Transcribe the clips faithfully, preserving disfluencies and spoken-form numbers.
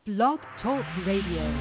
Blog Talk Radio.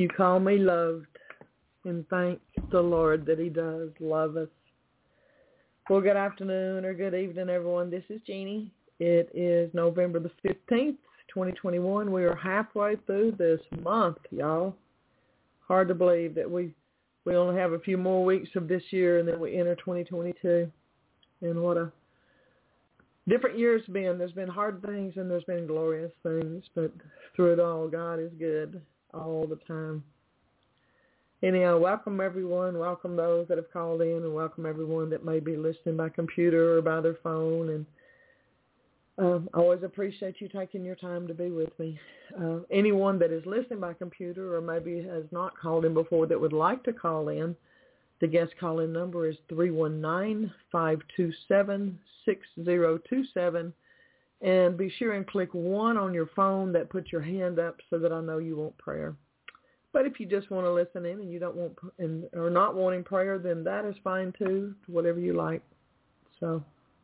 You call me loved, and thank the Lord that he does love us. Well, good afternoon or good evening, everyone. This is Jeannie. It is November the fifteenth, twenty twenty-one. We are halfway through this month, y'all. Hard to believe that we, we only have a few more weeks of this year, and then we enter twenty twenty-two. And what a different year it's been. There's been hard things and there's been glorious things, but through it all, God is good all the time. Anyhow, welcome everyone. Welcome those that have called in, and welcome everyone that may be listening by computer or by their phone. And um, I always appreciate you taking your time to be with me. Uh, anyone that is listening by computer or maybe has not called in before that would like to call in, the guest call-in number is three one nine, five two seven, six zero two seven. And be sure and click one on your phone that puts your hand up so that I know you want prayer. But if you just want to listen in and you don't want and are not wanting prayer, then that is fine too, whatever you like. So,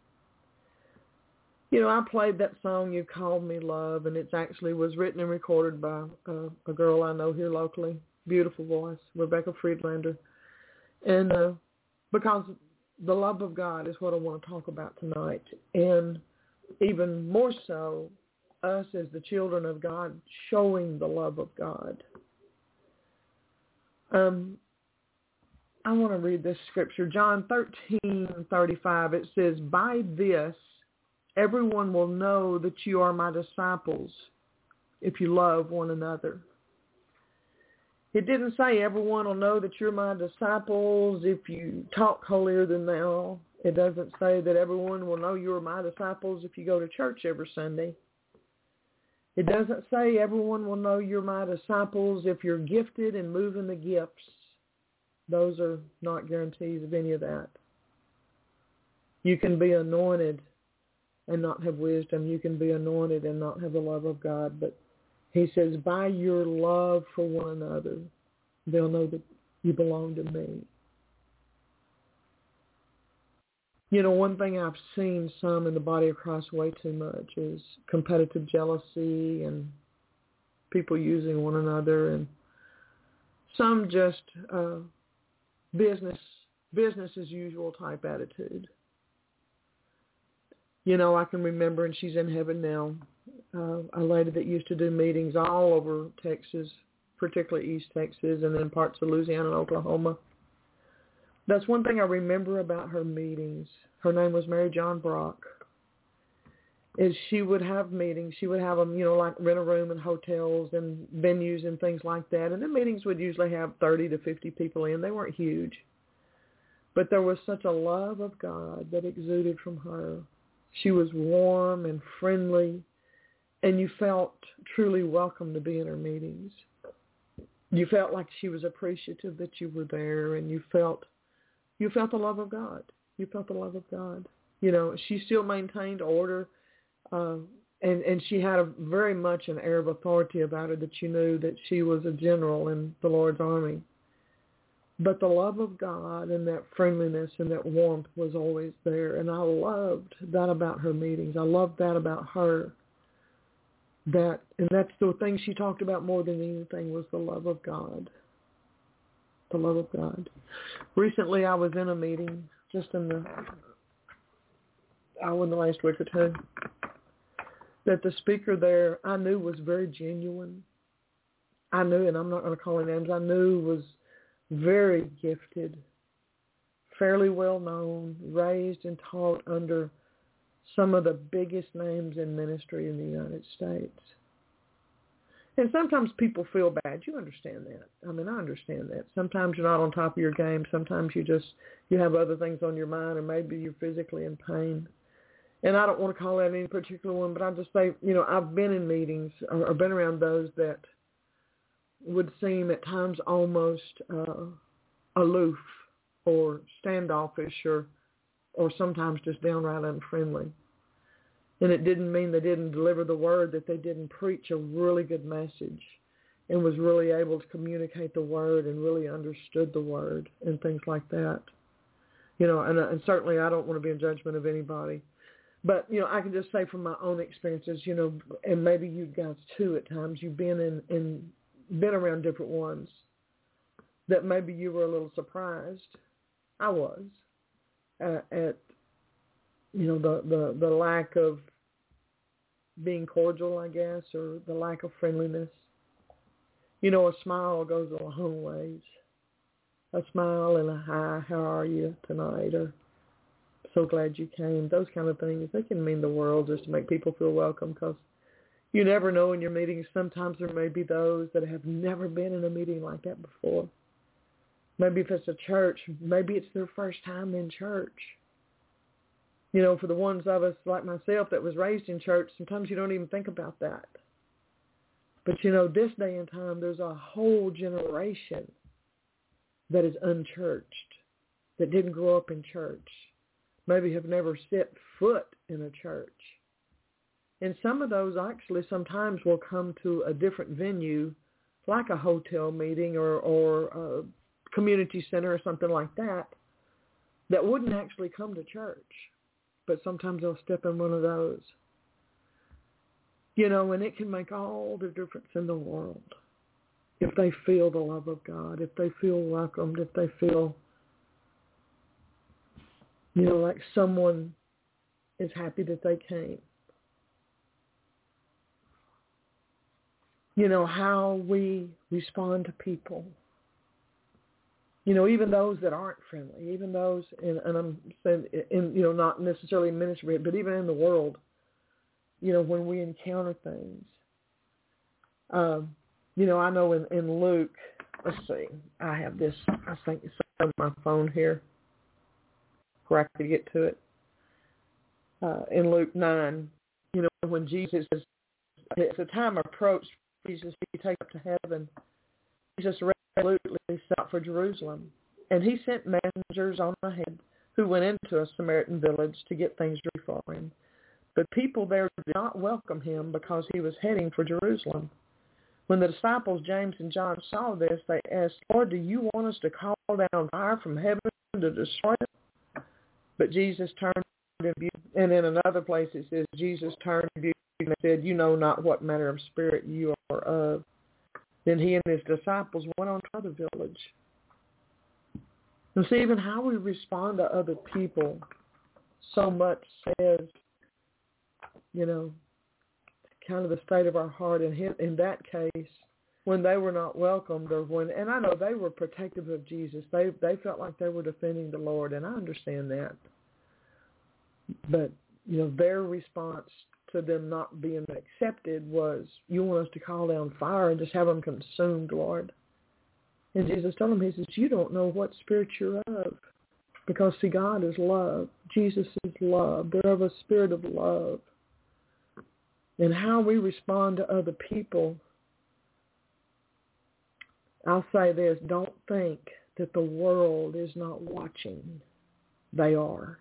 you know, I played that song, You Called Me Love, and it actually was written and recorded by uh, a girl I know here locally. Beautiful voice, Rebecca Friedlander. And uh, because the love of God is what I want to talk about tonight. And even more so, us as the children of God showing the love of God. Um, I want to read this scripture. John thirteen thirty-five, it says, "By this everyone will know that you are my disciples if you love one another." It didn't say everyone will know that you're my disciples if you talk holier than thou. It doesn't say that everyone will know you're my disciples if you go to church every Sunday. It doesn't say everyone will know you're my disciples if you're gifted and moving the gifts. Those are not guarantees of any of that. You can be anointed and not have wisdom. You can be anointed and not have the love of God. But he says, by your love for one another, they'll know that you belong to me. You know, one thing I've seen some in the body of Christ way too much is competitive jealousy and people using one another, and some just uh, business business as usual type attitude. You know, I can remember, and she's in heaven now, uh, a lady that used to do meetings all over Texas, particularly East Texas, and then parts of Louisiana and Oklahoma. That's one thing I remember about her meetings. Her name was Mary John Brock. Is she would have meetings. She would have them, you know, like rent a room in hotels and venues and things like that. And the meetings would usually have thirty to fifty people in. They weren't huge. But there was such a love of God that exuded from her. She was warm and friendly, and you felt truly welcome to be in her meetings. You felt like she was appreciative that you were there, and you felt You felt the love of God. You felt the love of God. You know, she still maintained order, uh, and, and she had a very much an air of authority about her that you knew that she was a general in the Lord's army. But the love of God and that friendliness and that warmth was always there, and I loved that about her meetings. I loved that about her. That, and that's the thing she talked about more than anything was the love of God. The love of God. Recently, I was in a meeting, just in the, oh, in the last week or two, that the speaker there, I knew was very genuine. I knew, and I'm not going to call him names, I knew was very gifted, fairly well known, raised and taught under some of the biggest names in ministry in the United States. And sometimes people feel bad. You understand that. I mean, I understand that. Sometimes you're not on top of your game. Sometimes you just, you have other things on your mind, or maybe you're physically in pain. And I don't want to call out any particular one, but I just say, you know, I've been in meetings or, or been around those that would seem at times almost uh, aloof or standoffish or, or sometimes just downright unfriendly. And it didn't mean they didn't deliver the word, that they didn't preach a really good message and was really able to communicate the word and really understood the word and things like that. You know, and, and certainly I don't want to be in judgment of anybody. But, you know, I can just say from my own experiences, you know, and maybe you guys too at times, you've been in, in been around different ones that maybe you were a little surprised. I was uh, at, you know, the, the, the lack of being cordial, I guess, or the lack of friendliness. You know, a smile goes a long ways. A smile and a hi, how are you tonight, or so glad you came. Those kind of things, they can mean the world just to make people feel welcome, because you never know in your meetings. Sometimes there may be those that have never been in a meeting like that before. Maybe if it's a church, maybe it's their first time in church. You know, for the ones of us like myself that was raised in church, sometimes you don't even think about that. But, you know, this day and time, there's a whole generation that is unchurched, that didn't grow up in church, maybe have never set foot in a church. And some of those actually sometimes will come to a different venue, like a hotel meeting or, or a community center or something like that, that wouldn't actually come to church. But sometimes they'll step in one of those. You know, and it can make all the difference in the world if they feel the love of God, if they feel welcomed, if they feel, you know, like someone is happy that they came. You know, how we respond to people. You know, even those that aren't friendly, even those, in, and I'm saying, in, you know, not necessarily in ministry, but even in the world, you know, when we encounter things. Um, you know, I know in, in Luke, let's see, I have this, I think it's on my phone here, where I could get to it. Uh, in Luke nine, you know, when Jesus, as the time approached, Jesus be taken up to heaven, Jesus resolutely set out for Jerusalem. And he sent messengers on ahead who went into a Samaritan village to get things ready for him. But people there did not welcome him because he was heading for Jerusalem. When the disciples, James and John, saw this, they asked, Lord, do you want us to call down fire from heaven to destroy them? But Jesus turned and viewed, and in another place it says, Jesus turned and viewed and said, you know not what manner of spirit you are of. Then he and his disciples went on to another village. And see, even how we respond to other people so much says, you know, kind of the state of our heart. And in that case, when they were not welcomed, or when, and I know they were protective of Jesus, they they felt like they were defending the Lord, and I understand that. But, you know, their response to them not being accepted was, you want us to call down fire and just have them consumed, Lord. And Jesus told them, he says, you don't know what spirit you're of. Because, see, God is love. Jesus is love. They're of a spirit of love. And how we respond to other people, I'll say this, don't think that the world is not watching. They are.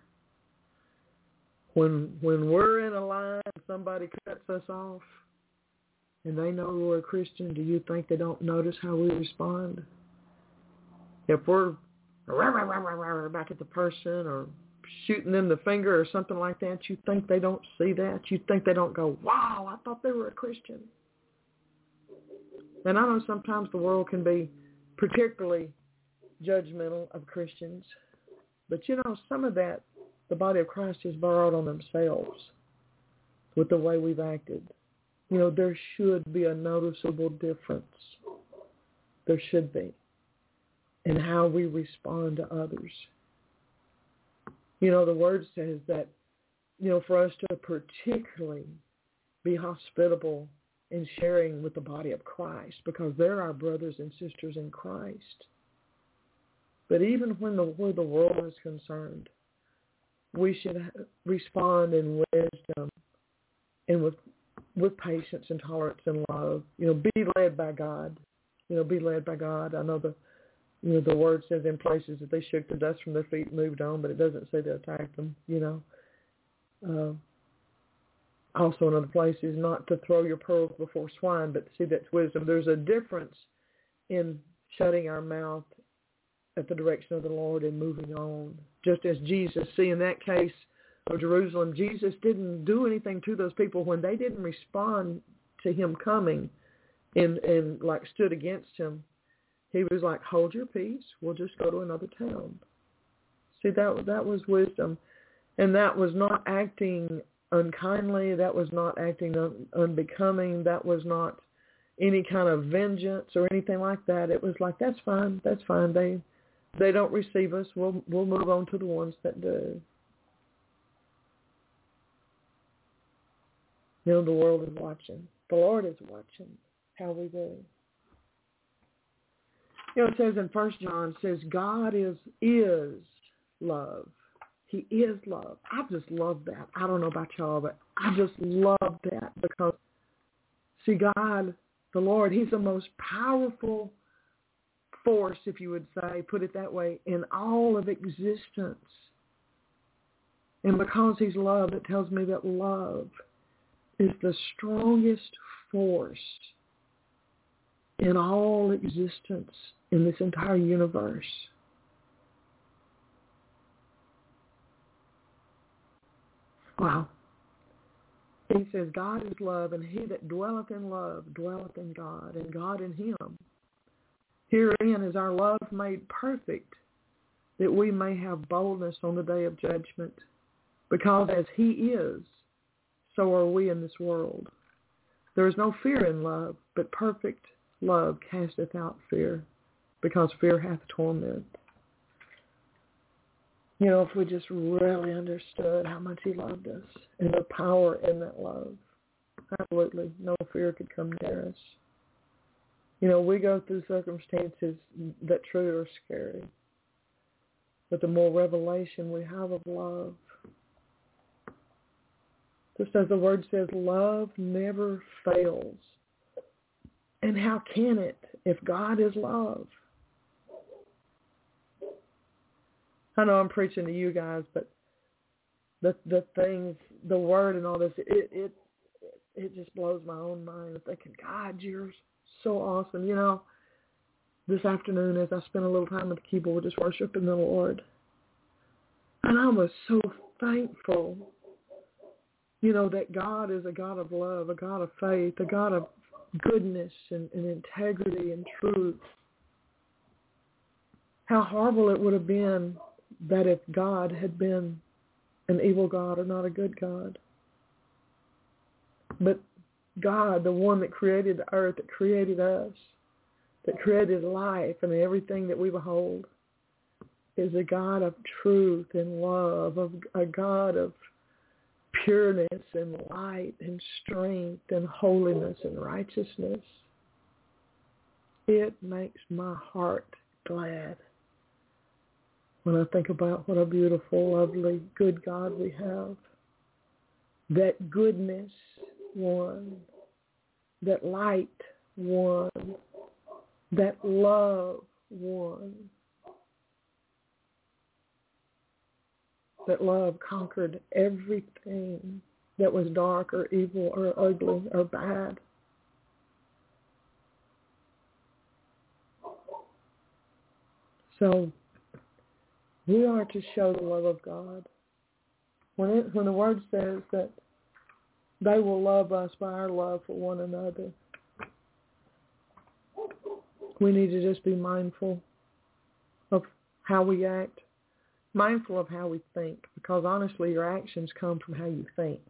When when we're in a line and somebody cuts us off and they know we're a Christian, do you think they don't notice how we respond? If we're rah, rah, rah, rah, rah, back at the person or shooting them the finger or something like that, you think they don't see that? You think they don't go, wow, I thought they were a Christian? And I know sometimes the world can be particularly judgmental of Christians, but you know, some of that the body of Christ has borrowed on themselves with the way we've acted. You know, there should be a noticeable difference. There should be in how we respond to others. You know, the word says that, you know, for us to particularly be hospitable in sharing with the body of Christ, because they're our brothers and sisters in Christ. But even when the, where the world is concerned, we should respond in wisdom and with with patience and tolerance and love. You know, be led by God. You know, be led by God. I know the you know the word says in places that they shook the dust from their feet and moved on, but it doesn't say they attacked them. You know. Uh, also in other places, not to throw your pearls before swine, but to see that's wisdom. There's a difference in shutting our mouth at the direction of the Lord and moving on. Just as Jesus, see in that case of Jerusalem, Jesus didn't do anything to those people when they didn't respond to him coming. and, and like stood against him, he was like, hold your peace. We'll just go to another town. See, that that was wisdom. And that was not acting unkindly. That was not acting un- unbecoming. That was not any kind of vengeance or anything like that. It was like, that's fine. That's fine. They they don't receive us. We'll we'll move on to the ones that do. You know, the world is watching. The Lord is watching how we do. You know, it says in First John, it says, God is is love. He is love. I just love that. I don't know about y'all, but I just love that because, see, God, the Lord, he's the most powerful force, if you would say, put it that way, in all of existence. And because he's love, it tells me that love is the strongest force in all existence in this entire universe. Wow. He says, God is love, and he that dwelleth in love dwelleth in God, and God in him. Herein is our love made perfect, that we may have boldness on the day of judgment. Because as he is, so are we in this world. There is no fear in love, but perfect love casteth out fear, because fear hath torment. You know, if we just really understood how much he loved us and the power in that love, absolutely no fear could come near us. You know, we go through circumstances that truly are scary, but the more revelation we have of love, just as the word says, love never fails. And how can it if God is love? I know I'm preaching to you guys, but the the things, the word and all this, it it it just blows my own mind. I'm thinking, God, you're so awesome. You know, this afternoon as I spent a little time at the keyboard just worshiping the Lord, and I was so thankful, you know, that God is a God of love, a God of faith, a God of goodness and, and integrity and truth. How horrible it would have been that if God had been an evil God or not a good God. But God, the one that created the earth, that created us, that created life and everything that we behold, is a God of truth and love, of a God of pureness and light and strength and holiness and righteousness. It makes my heart glad when I think about what a beautiful, lovely, good God we have. That goodness won. That light won. That love won. That love conquered everything that was dark or evil or ugly or bad. So we are to show the love of God. When it, when the word says that they will love us by our love for one another, we need to just be mindful of how we act, mindful of how we think, because honestly, your actions come from how you think.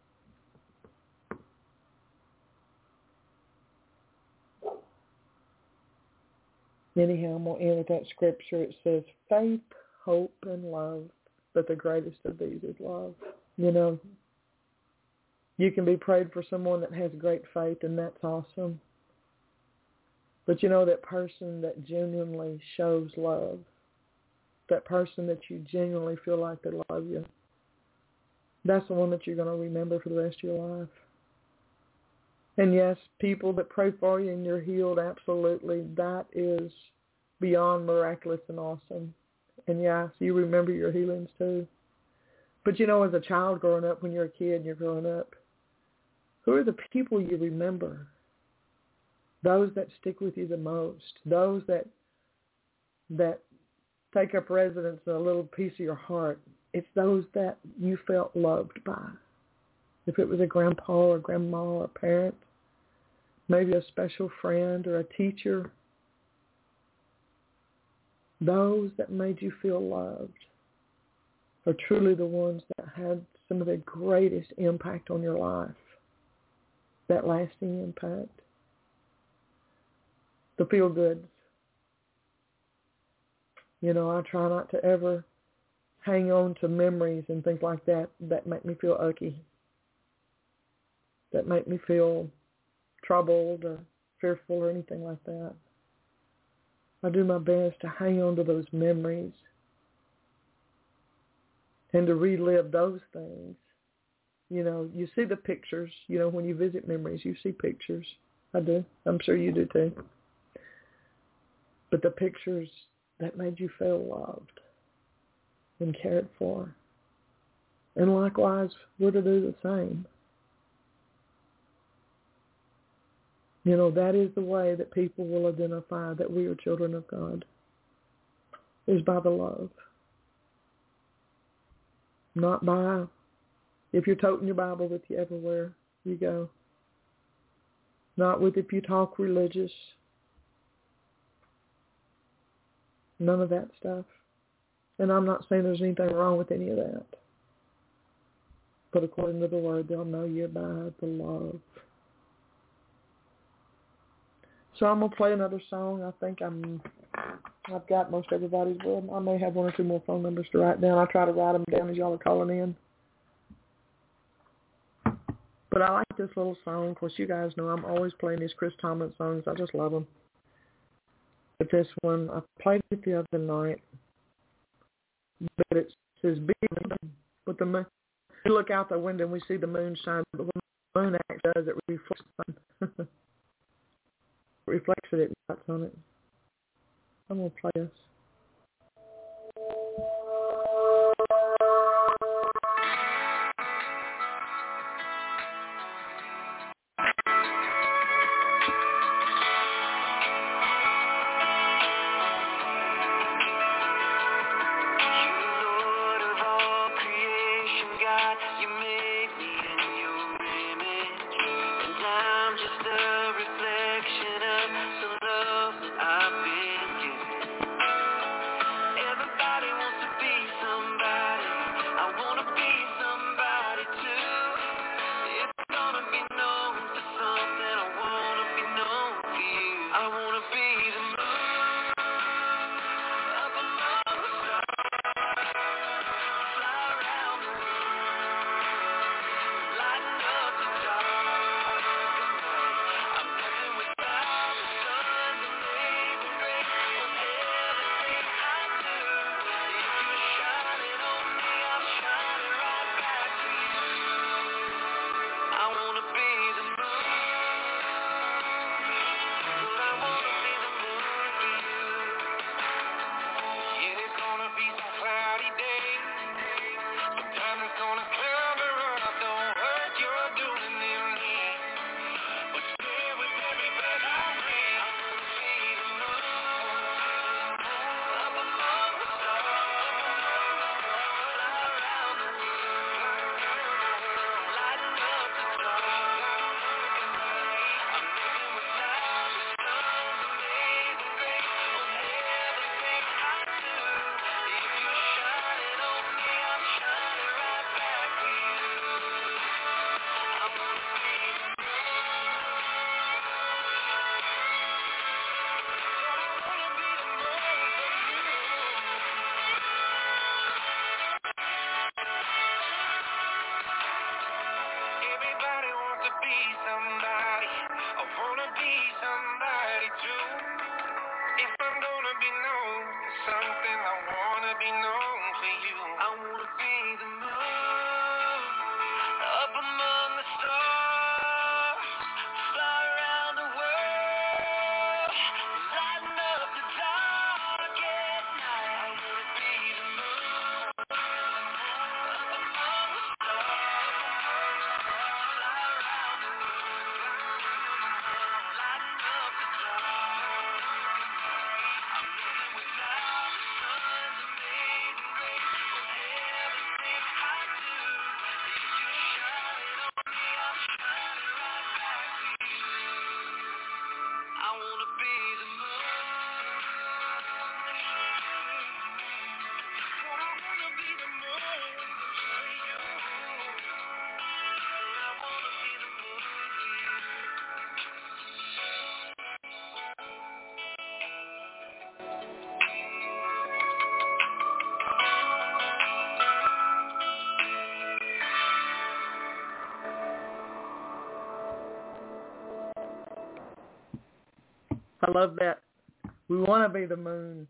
Anyhow, I'm going to end with that scripture. It says, faith, hope, and love, but the greatest of these is love. You know, you can be prayed for someone that has great faith, and that's awesome. But you know, that person that genuinely shows love, that person that you genuinely feel like they love you, that's the one that you're going to remember for the rest of your life. And yes, people that pray for you and you're healed, absolutely, that is beyond miraculous and awesome. And yes, you remember your healings too. But you know, as a child growing up, when you're a kid and you're growing up, who are the people you remember? Those that stick with you the most, those that that take up residence in a little piece of your heart. It's those that you felt loved by. If it was a grandpa or grandma or a parent, maybe a special friend or a teacher, those that made you feel loved are truly the ones that had some of the greatest impact on your life, that lasting impact. The feel-goods. You know, I try not to ever hang on to memories and things like that that make me feel icky, that make me feel troubled or fearful or anything like that. I do my best to hang on to those memories and to relive those things. You know, you see the pictures. You know, when you visit memories, you see pictures. I do. I'm sure you do too. But the pictures that made you feel loved and cared for. And likewise, we're to do the same. You know, that is the way that people will identify that we are children of God, is by the love. Not by, if you're toting your Bible with you everywhere you go. Not with if you talk religious. None of that stuff. And I'm not saying there's anything wrong with any of that. But according to the Word, they'll know you by the love. So I'm going to play another song. I think I'm, I've got most everybody's. Well, I may have one or two more phone numbers to write down. I try to write them down as y'all are calling in. But I like this little song. Of course, you guys know I'm always playing these Chris Tomlin songs. I just love them. But this one, I played it the other night. But it says, "Be with the moon." We look out the window and we see the moon shine. But when the moon actually does, it reflects reflects it, it lights on it. I'm going to play this. I love that. We want to be the moon.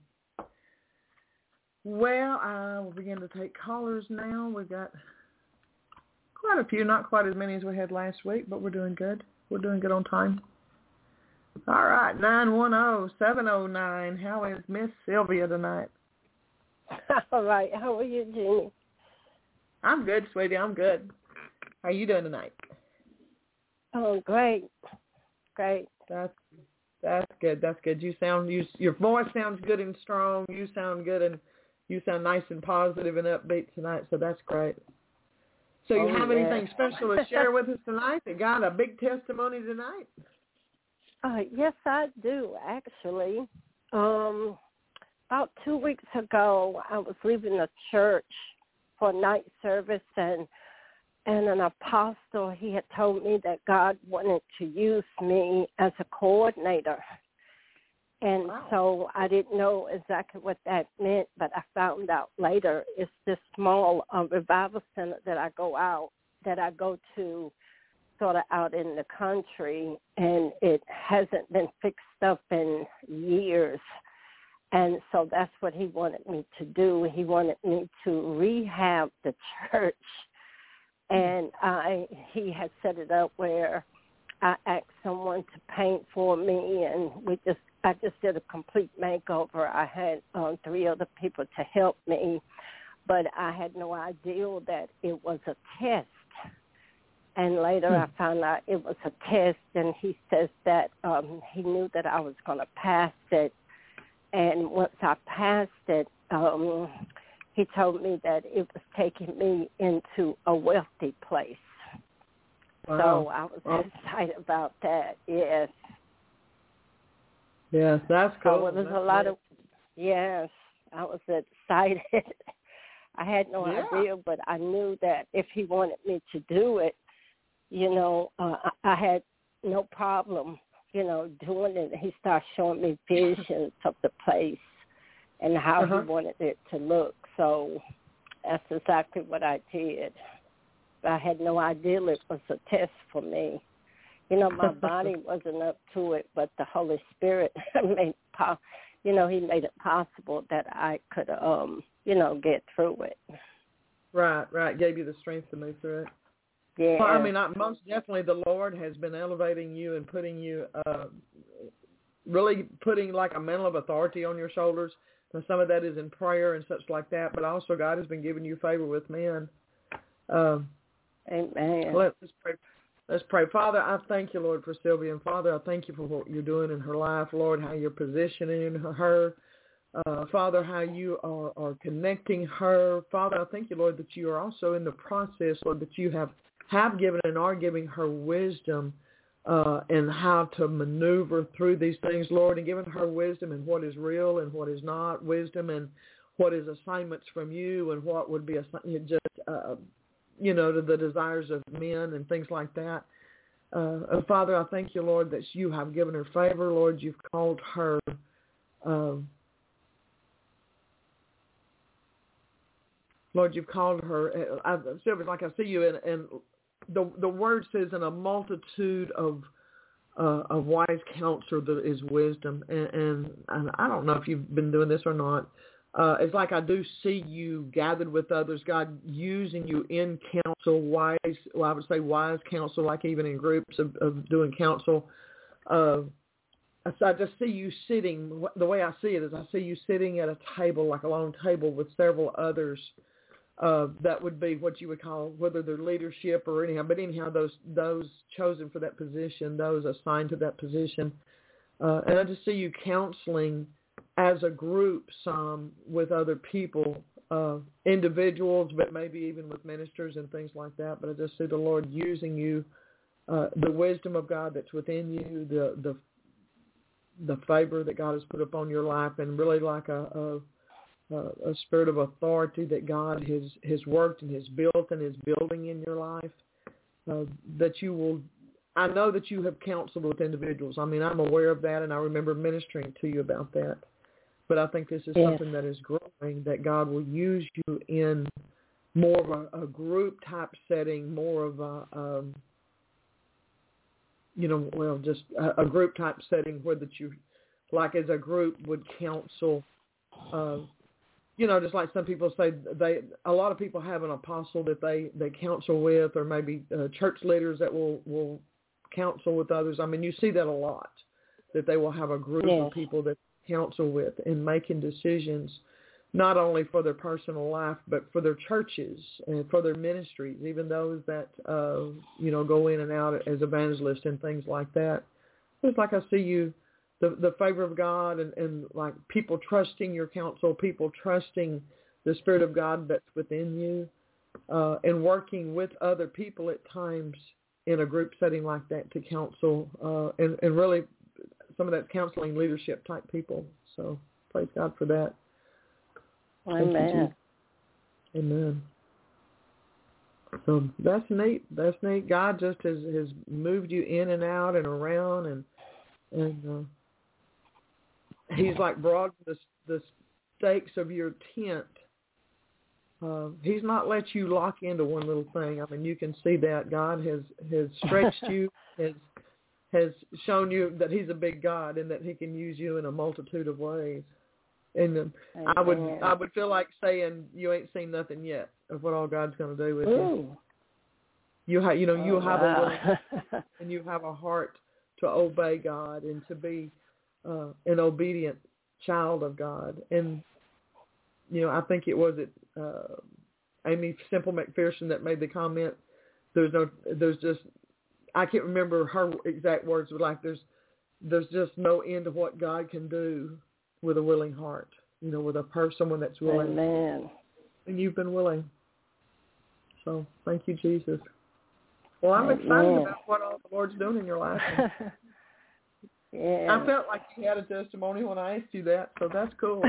Well, I will begin to take callers now. We've got quite a few, not quite as many as we had last week, but we're doing good. We're doing good on time. All right, nine one zero, seven zero nine. How is Miss Sylvia tonight? All right. How are you, Jeannie? I'm good, sweetie. I'm good. How are you doing tonight? Oh, great. Great. That's that's good. That's good. You sound you your voice sounds good and strong. You sound good and you sound nice and positive and upbeat tonight. So that's great. So you oh, have yeah. anything special to share with us tonight? That got a big testimony tonight? Uh, yes, I do, actually. Um, about two weeks ago, I was leaving the church for night service, and and an apostle, he had told me that God wanted to use me as a coordinator. And wow. so I didn't know exactly what that meant, but I found out later. It's this small um, revival center that I go out, that I go to sort of out in the country, and it hasn't been fixed up in years. And so that's what he wanted me to do. He wanted me to rehab the church. And I, he had set it up where I asked someone to paint for me, and we just, I just did a complete makeover. I had um, three other people to help me, but I had no idea that it was a test. And later hmm. I found out it was a test, and he says that um, he knew that I was going to pass it. And once I passed it, um, he told me that it was taking me into a wealthy place. Wow. So I was wow. excited about that, yes. Yes, that's cool. So it was that's a lot great. of, yes, I was excited. I had no yeah. idea, but I knew that if he wanted me to do it, you know, uh, I, I had no problem, you know, doing it. He started showing me visions of the place and how uh-huh. he wanted it to look. So that's exactly what I did. I had no idea it was a test for me. You know, my body wasn't up to it, but the Holy Spirit made, po- you know, he made it possible that I could, um, you know, get through it. Right, right. Gave you the strength to move through it. Yeah. Well, I mean, I, most definitely the Lord has been elevating you and putting you, uh, really putting like a mantle of authority on your shoulders. And some of that is in prayer and such like that, but also God has been giving you favor with men. Um, Amen. Let's pray. Let's pray. Father, I thank you, Lord, for Sylvia. And Father, I thank you for what you're doing in her life, Lord, how you're positioning her. Uh, Father, how you are, are connecting her. Father, I thank you, Lord, that you are also in the process, Lord, that you have, have given and are giving her wisdom uh, and how to maneuver through these things, Lord, and giving her wisdom in what is real and what is not, wisdom and what is assignments from you and what would be a, just uh, you know, to the desires of men and things like that. Uh, and Father, I thank you, Lord, that you have given her favor. Lord, you've called her, um, Lord, you've called her, I, Sylvia, like I see you, and, and the the word says, in a multitude of uh, of wise counsel there is wisdom. And, and, and I don't know if you've been doing this or not. Uh, it's like I do see you gathered with others, God using you in counsel, wise, well, I would say wise counsel, like even in groups of, of doing counsel. Uh, so I just see you sitting, the way I see it is I see you sitting at a table, like a long table with several others. Uh, that would be what you would call, whether they're leadership or anyhow, but anyhow, those those chosen for that position, those assigned to that position. Uh, and I just see you counseling as a group, some with other people, uh, individuals, but maybe even with ministers and things like that. But I just see the Lord using you, uh, the wisdom of God that's within you, the the the favor that God has put upon your life, and really like a a, a spirit of authority that God has, has worked and has built and is building in your life, uh, that you will. I know that you have counseled with individuals. I mean, I'm aware of that, and I remember ministering to you about that. But I think this is yes. something that is growing, that God will use you in more of a, a group-type setting, more of a, um, you know, well, just a, a group-type setting where that you like as a group would counsel. Uh, you know, just like some people say, they a lot of people have an apostle that they, they counsel with, or maybe uh, church leaders that will, will counsel with others. I mean, you see that a lot, that they will have a group yes. of people that counsel with in making decisions, not only for their personal life, but for their churches and for their ministries, even those that, uh, you know, go in and out as evangelists and things like that. It's like I see you, the the favor of God and, and like people trusting your counsel, people trusting the Spirit of God that's within you, uh, and working with other people at times in a group setting like that to counsel, uh, and, and really some of that counseling leadership type people. So praise God for that. Amen. Amen. So that's neat. That's neat. God just has, has moved you in and out and around, and and uh, He's like broadened the, the stakes of your tent. Uh, he's not let you lock into one little thing. I mean, you can see that God has, has stretched you, has has shown you that He's a big God and that He can use you in a multitude of ways. And um, I would I would feel like saying you ain't seen nothing yet of what all God's going to do with Ooh. you. You have you know you oh, have wow. a willing and you have a heart to obey God and to be uh, an obedient child of God. And you know I think it was it uh, Amy Semple McPherson that made the comment. There's no there's just I can't remember her exact words, but like there's there's just no end to what God can do with a willing heart, you know, with a person, someone that's willing. Amen. And you've been willing. So thank you, Jesus. Well, I'm Amen. excited about what all the Lord's doing in your life. yeah. I felt like you had a testimony when I asked you that, so that's cool.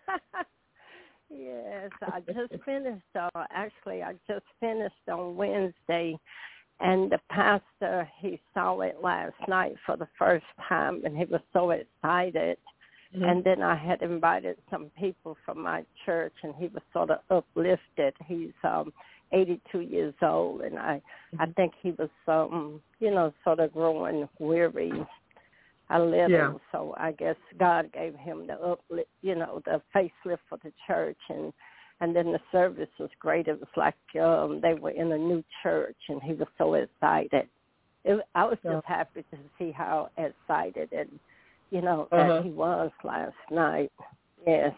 yes, I just finished, uh, actually, I just finished on Wednesday, and the pastor, he saw it last night for the first time, and he was so excited. Mm-hmm. And then I had invited some people from my church, and he was sort of uplifted. He's um, eighty-two years old, and I, mm-hmm. I think he was, um, you know, sort of growing weary a little. Yeah. So I guess God gave him the uplift, you know, the facelift for the church, and and then the service was great. It was like um, they were in a new church, and he was so excited. It, I was just yeah. happy to see how excited and you know, that uh-huh. he was last night. Yes.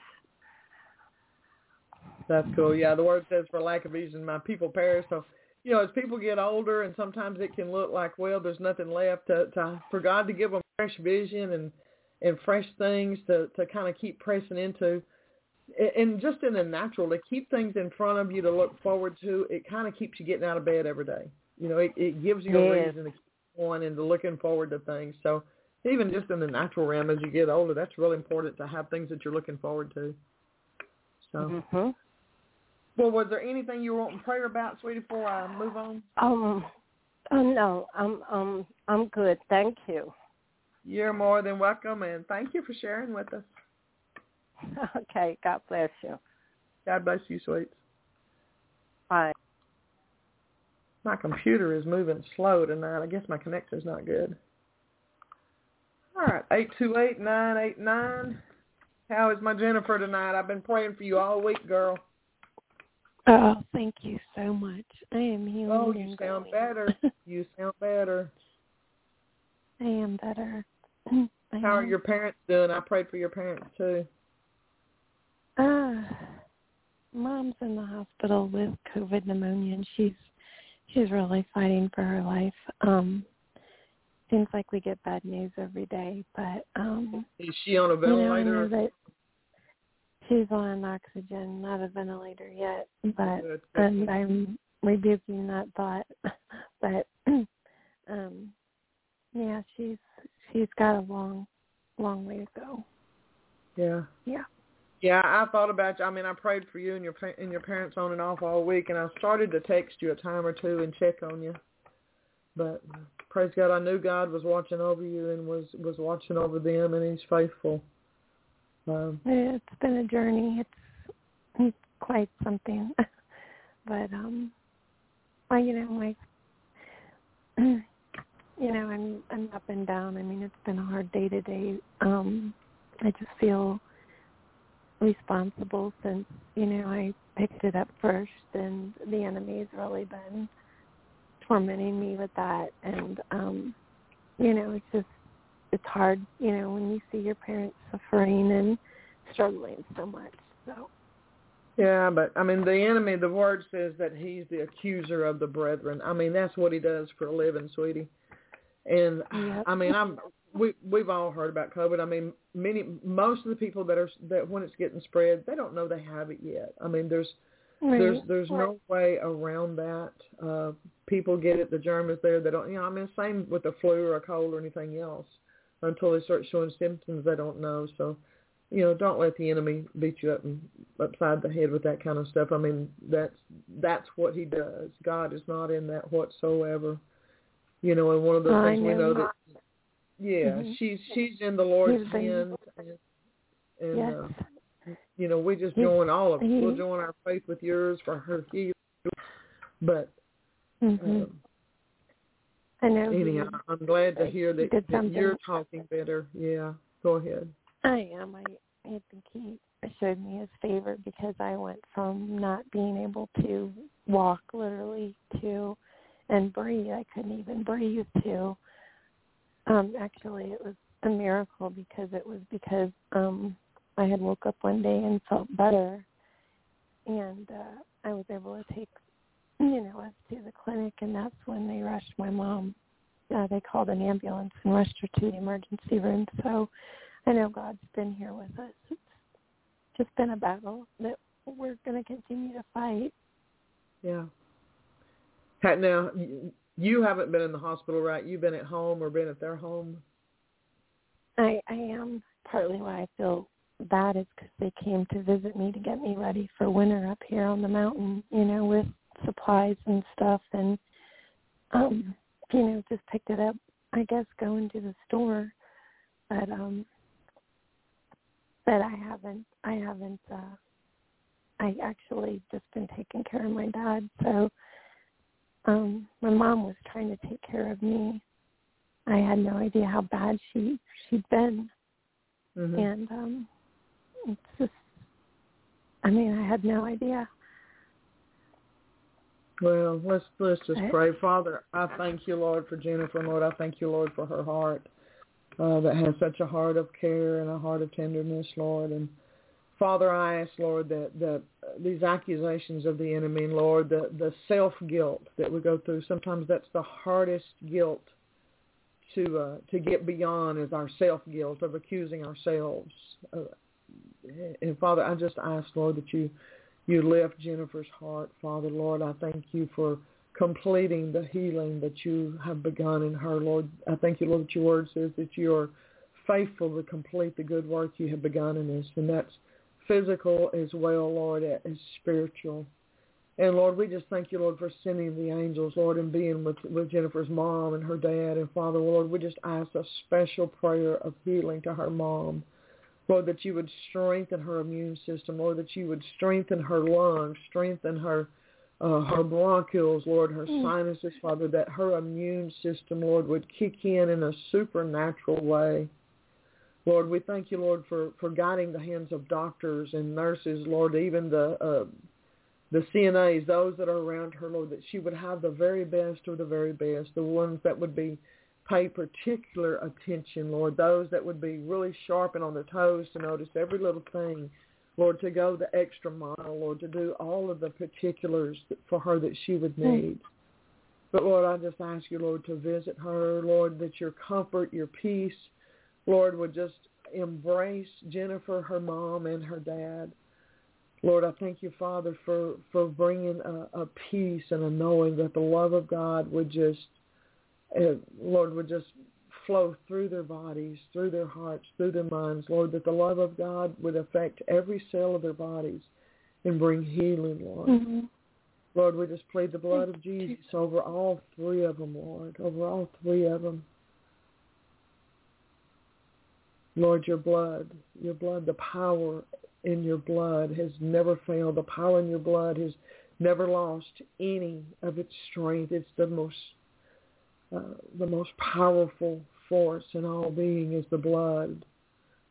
That's cool. Yeah, the word says for lack of vision, my people perish. So, you know, as people get older and sometimes it can look like, well, there's nothing left to, to for God to give them fresh vision and, and fresh things to, to kind of keep pressing into. And just in the natural, to keep things in front of you to look forward to, it kind of keeps you getting out of bed every day. You know, it, it gives you yes. a reason to keep going and to looking forward to things. So, even just in the natural realm, as you get older, that's really important to have things that you're looking forward to. So, mm-hmm. Well, was there anything you were wanting prayer about, sweetie, before I move on? Um, oh no, I'm um I'm good, thank you. You're more than welcome, and thank you for sharing with us. Okay, God bless you. God bless you, sweets. Bye. My computer is moving slow tonight. I guess my connection's not good. All right, eight two eight, nine eight nine. How is my Jennifer tonight? I've been praying for you all week, girl. Oh, thank you so much. I am healing. Oh, you and sound going. better. You sound better. I am better. I How are your parents doing? I prayed for your parents, too. Uh, Mom's in the hospital with COVID pneumonia, and she's she's really fighting for her life. Um Seems like we get bad news every day, but um, is she on a ventilator? You know, I know that she's on oxygen, not a ventilator yet, but good, good. And I'm rebuking that thought. But um, yeah, she's she's got a long, long way to go. Yeah. Yeah. Yeah, I thought about you. I mean, I prayed for you and your and your parents on and off all week, and I started to text you a time or two and check on you. But praise God, I knew God was watching over you and was, was watching over them, and He's faithful. Um, it's been a journey. It's, it's quite something. But, um, well, you know, like, you know, I'm I'm up and down. I mean, it's been a hard day today. Um, I just feel responsible since, you know, I picked it up first, and the enemy's really been tormenting me with that. And, um, you know, it's just, it's hard, you know, when you see your parents suffering and struggling so much. So. Yeah, but, I mean, the enemy, the word says that he's the accuser of the brethren. I mean, that's what he does for a living, sweetie. And, yep. I mean, I'm... We we've all heard about COVID. I mean, many most of the people that are that when it's getting spread, they don't know they have it yet. I mean, there's right. there's there's no way around that. Uh, people get it. The germ is there. They don't. You know, I mean, same with the flu or a cold or anything else. Until they start showing symptoms, they don't know. So, you know, don't let the enemy beat you up and upside the head with that kind of stuff. I mean, that's that's what he does. God is not in that whatsoever. You know, and one of the things know. we know that. Yeah, mm-hmm. she's she's in the Lord's hands, and, and yes. uh, you know, we just join all of us. He, we'll join our faith with yours for her healing. But mm-hmm. um, I know. Anyhow, he, I'm glad to hear that, that you're talking better. Yeah, go ahead. I am. I, I think he showed me his favor because I went from not being able to walk literally to and breathe. I couldn't even breathe to. Um, actually, it was a miracle because it was because um, I had woke up one day and felt better, and uh, I was able to take, you know, us to the clinic, and that's when they rushed my mom. Uh, they called an ambulance and rushed her to the emergency room. So I know God's been here with us. It's just been a battle that we're going to continue to fight. Yeah. Now, you haven't been in the hospital, right? You've been at home or been at their home? I, I am. Partly why I feel bad is because they came to visit me to get me ready for winter up here on the mountain, you know, with supplies and stuff. And, um, you know, just picked it up, I guess, going to the store. But, um, but I haven't, I haven't, uh, I actually just been taking care of my dad. So, Um, my mom was trying to take care of me. I had no idea how bad she, she'd been. Mm-hmm. And um, it's just, I mean, I had no idea. Well, let's let's just pray. Father, I thank you, Lord, for Jennifer. Lord, I thank you, Lord, for her heart uh, that has such a heart of care and a heart of tenderness, Lord. And Father, I ask, Lord, that, that these accusations of the enemy, and Lord, the, the self-guilt that we go through, sometimes that's the hardest guilt to uh, to get beyond is our self-guilt of accusing ourselves. Uh, and Father, I just ask, Lord, that you, you lift Jennifer's heart, Father. Lord, I thank you for completing the healing that you have begun in her, Lord. I thank you, Lord, that your word says that you are faithful to complete the good work you have begun in us, and that's physical as well, Lord, as spiritual. And, Lord, we just thank you, Lord, for sending the angels, Lord, and being with, with Jennifer's mom and her dad. And, Father, Lord, we just ask a special prayer of healing to her mom. Lord, that you would strengthen her immune system. Lord, that you would strengthen her lungs, strengthen her uh, her bronchioles, Lord, her sinuses, Father, that her immune system, Lord, would kick in in a supernatural way. Lord, we thank you, Lord, for, for guiding the hands of doctors and nurses, Lord, even the uh, the C N As, those that are around her, Lord, that she would have the very best of the very best, the ones that would be pay particular attention, Lord, those that would be really sharp and on their toes to notice every little thing, Lord, to go the extra mile, Lord, to do all of the particulars for her that she would need. But, Lord, I just ask you, Lord, to visit her, Lord, that your comfort, your peace, Lord, would just embrace Jennifer, her mom, and her dad. Lord, I thank you, Father, for, for bringing a, a peace and a knowing that the love of God would just, uh, Lord, would just flow through their bodies, through their hearts, through their minds. Lord, that the love of God would affect every cell of their bodies and bring healing, Lord. Mm-hmm. Lord, we just plead the blood of Jesus over all three of them, Lord, over all three of them. Lord, your blood, your blood, the power in your blood has never failed. The power in your blood has never lost any of its strength. It's the most, uh, the most powerful force in all being is the blood,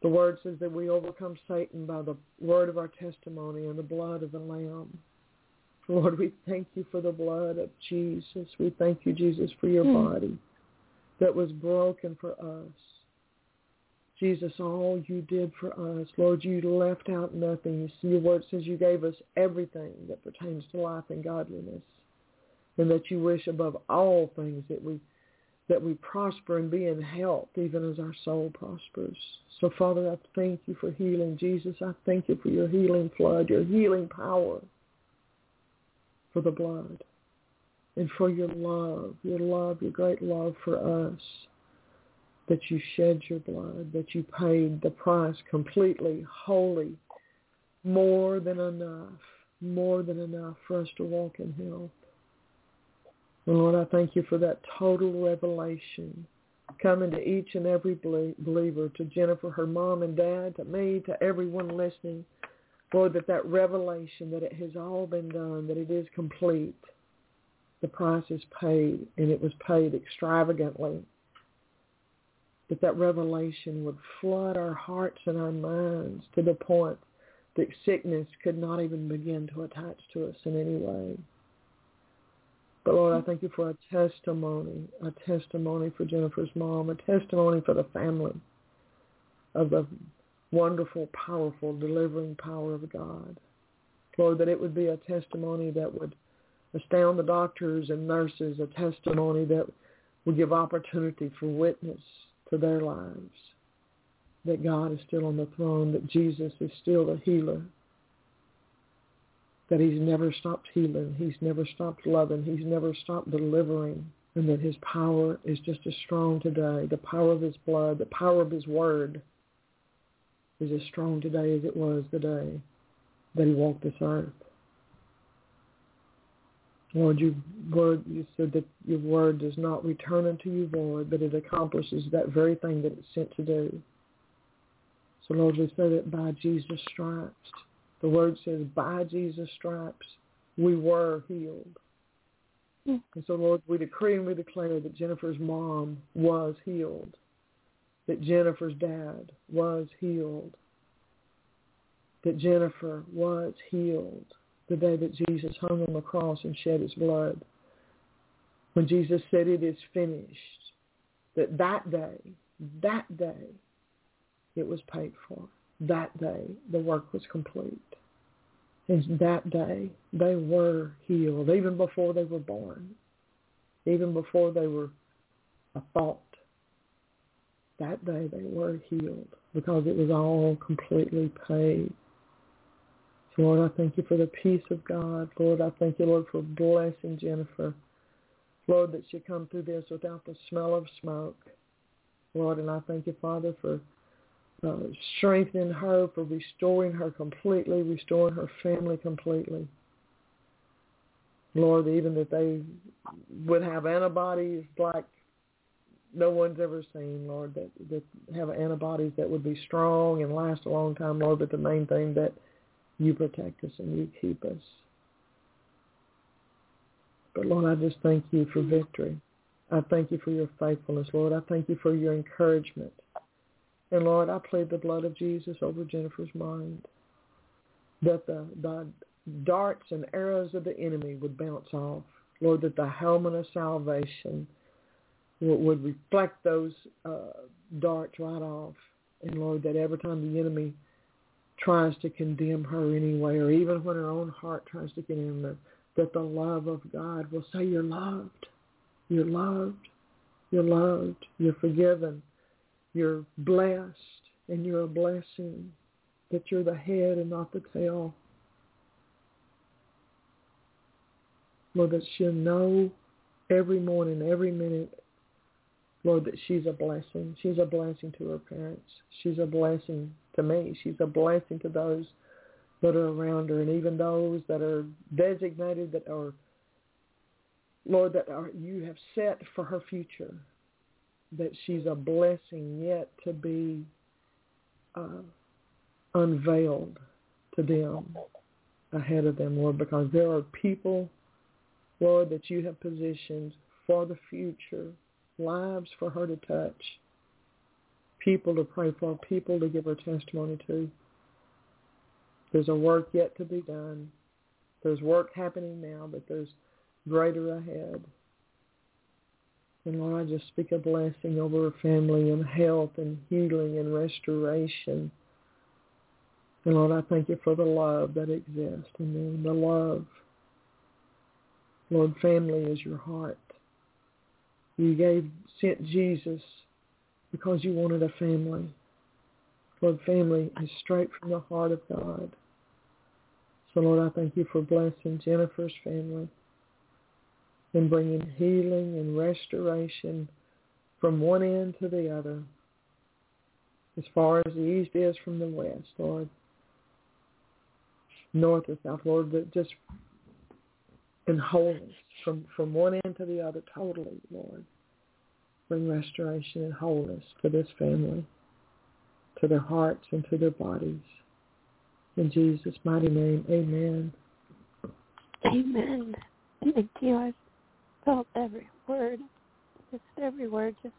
The word says that we overcome Satan by the word of our testimony and the blood of the Lamb. Lord, we thank you for the blood of Jesus. We thank you, Jesus, for your body that was broken for us. Jesus, all you did for us. Lord, you left out nothing. Your word says you gave us everything that pertains to life and godliness, and that you wish above all things that we that we prosper and be in health, even as our soul prospers. So, Father, I thank you for healing. Jesus, I thank you for your healing flood, your healing power, for the blood, and for your love, your love, your great love for us, that you shed your blood, that you paid the price completely, wholly, more than enough, more than enough for us to walk in health. And Lord, I thank you for that total revelation coming to each and every believer, to Jennifer, her mom and dad, to me, to everyone listening. Lord, that that revelation, that it has all been done, that it is complete. The price is paid, and it was paid extravagantly. That that revelation would flood our hearts and our minds to the point that sickness could not even begin to attach to us in any way. But Lord, I thank you for a testimony, a testimony for Jennifer's mom, a testimony for the family of the wonderful, powerful, delivering power of God. Lord, that it would be a testimony that would astound the doctors and nurses, a testimony that would give opportunity for witness to their lives, that God is still on the throne, that Jesus is still a healer, that he's never stopped healing, he's never stopped loving, he's never stopped delivering, and that his power is just as strong today. The power of his blood, the power of his word is as strong today as it was the day that he walked this earth. Lord, you, word, you said that your word does not return unto you void, but it accomplishes that very thing that it's sent to do. So, Lord, we say that by Jesus' stripes, the word says, by Jesus' stripes, we were healed. Mm. And so, Lord, we decree and we declare that Jennifer's mom was healed, that Jennifer's dad was healed, that Jennifer was healed the day that Jesus hung on the cross and shed his blood. When Jesus said it is finished, that that day, that day, it was paid for. That day, the work was complete. And that day, they were healed, even before they were born, even before they were a thought. That day, they were healed because it was all completely paid. So, Lord, I thank you for the peace of God. Lord, I thank you, Lord, for blessing Jennifer. Lord, that she come through this without the smell of smoke. Lord, and I thank you, Father, for Uh, strengthening her, for restoring her completely, restoring her family completely. Lord, even that they would have antibodies like no one's ever seen, Lord, that, that have antibodies that would be strong and last a long time, Lord, but the main thing that you protect us and you keep us. But Lord, I just thank you for victory. I thank you for your faithfulness, Lord. I thank you for your encouragement. And Lord, I plead the blood of Jesus over Jennifer's mind, that the, the darts and arrows of the enemy would bounce off. Lord, that the helmet of salvation would, would reflect those uh, darts right off. And Lord, that every time the enemy tries to condemn her anyway, or even when her own heart tries to condemn her, that the love of God will say, you're loved, you're loved, you're loved, you're forgiven. You're blessed, and you're a blessing, that you're the head and not the tail. Lord, that she'll know every morning, every minute, Lord, that she's a blessing. She's a blessing to her parents. She's a blessing to me. She's a blessing to those that are around her, and even those that are designated, that are, Lord, that are, you have set for her future. That she's a blessing yet to be uh, unveiled to them, ahead of them, Lord, because there are people, Lord, that you have positioned for the future, lives for her to touch, people to pray for, people to give her testimony to. There's a work yet to be done. There's work happening now, but there's greater ahead. And Lord, I just speak a blessing over her family and health and healing and restoration. And Lord, I thank you for the love that exists in them, the love. Lord, family is your heart. You gave, sent Jesus because you wanted a family. Lord, family is straight from the heart of God. So Lord, I thank you for blessing Jennifer's family and bringing healing and restoration from one end to the other, as far as the east is from the west, Lord, north or south, Lord, that just in wholeness from, from one end to the other totally, Lord. Bring restoration and wholeness to this family, to their hearts and to their bodies. In Jesus' mighty name, amen. Amen. Thank you. I felt every word, just every word, just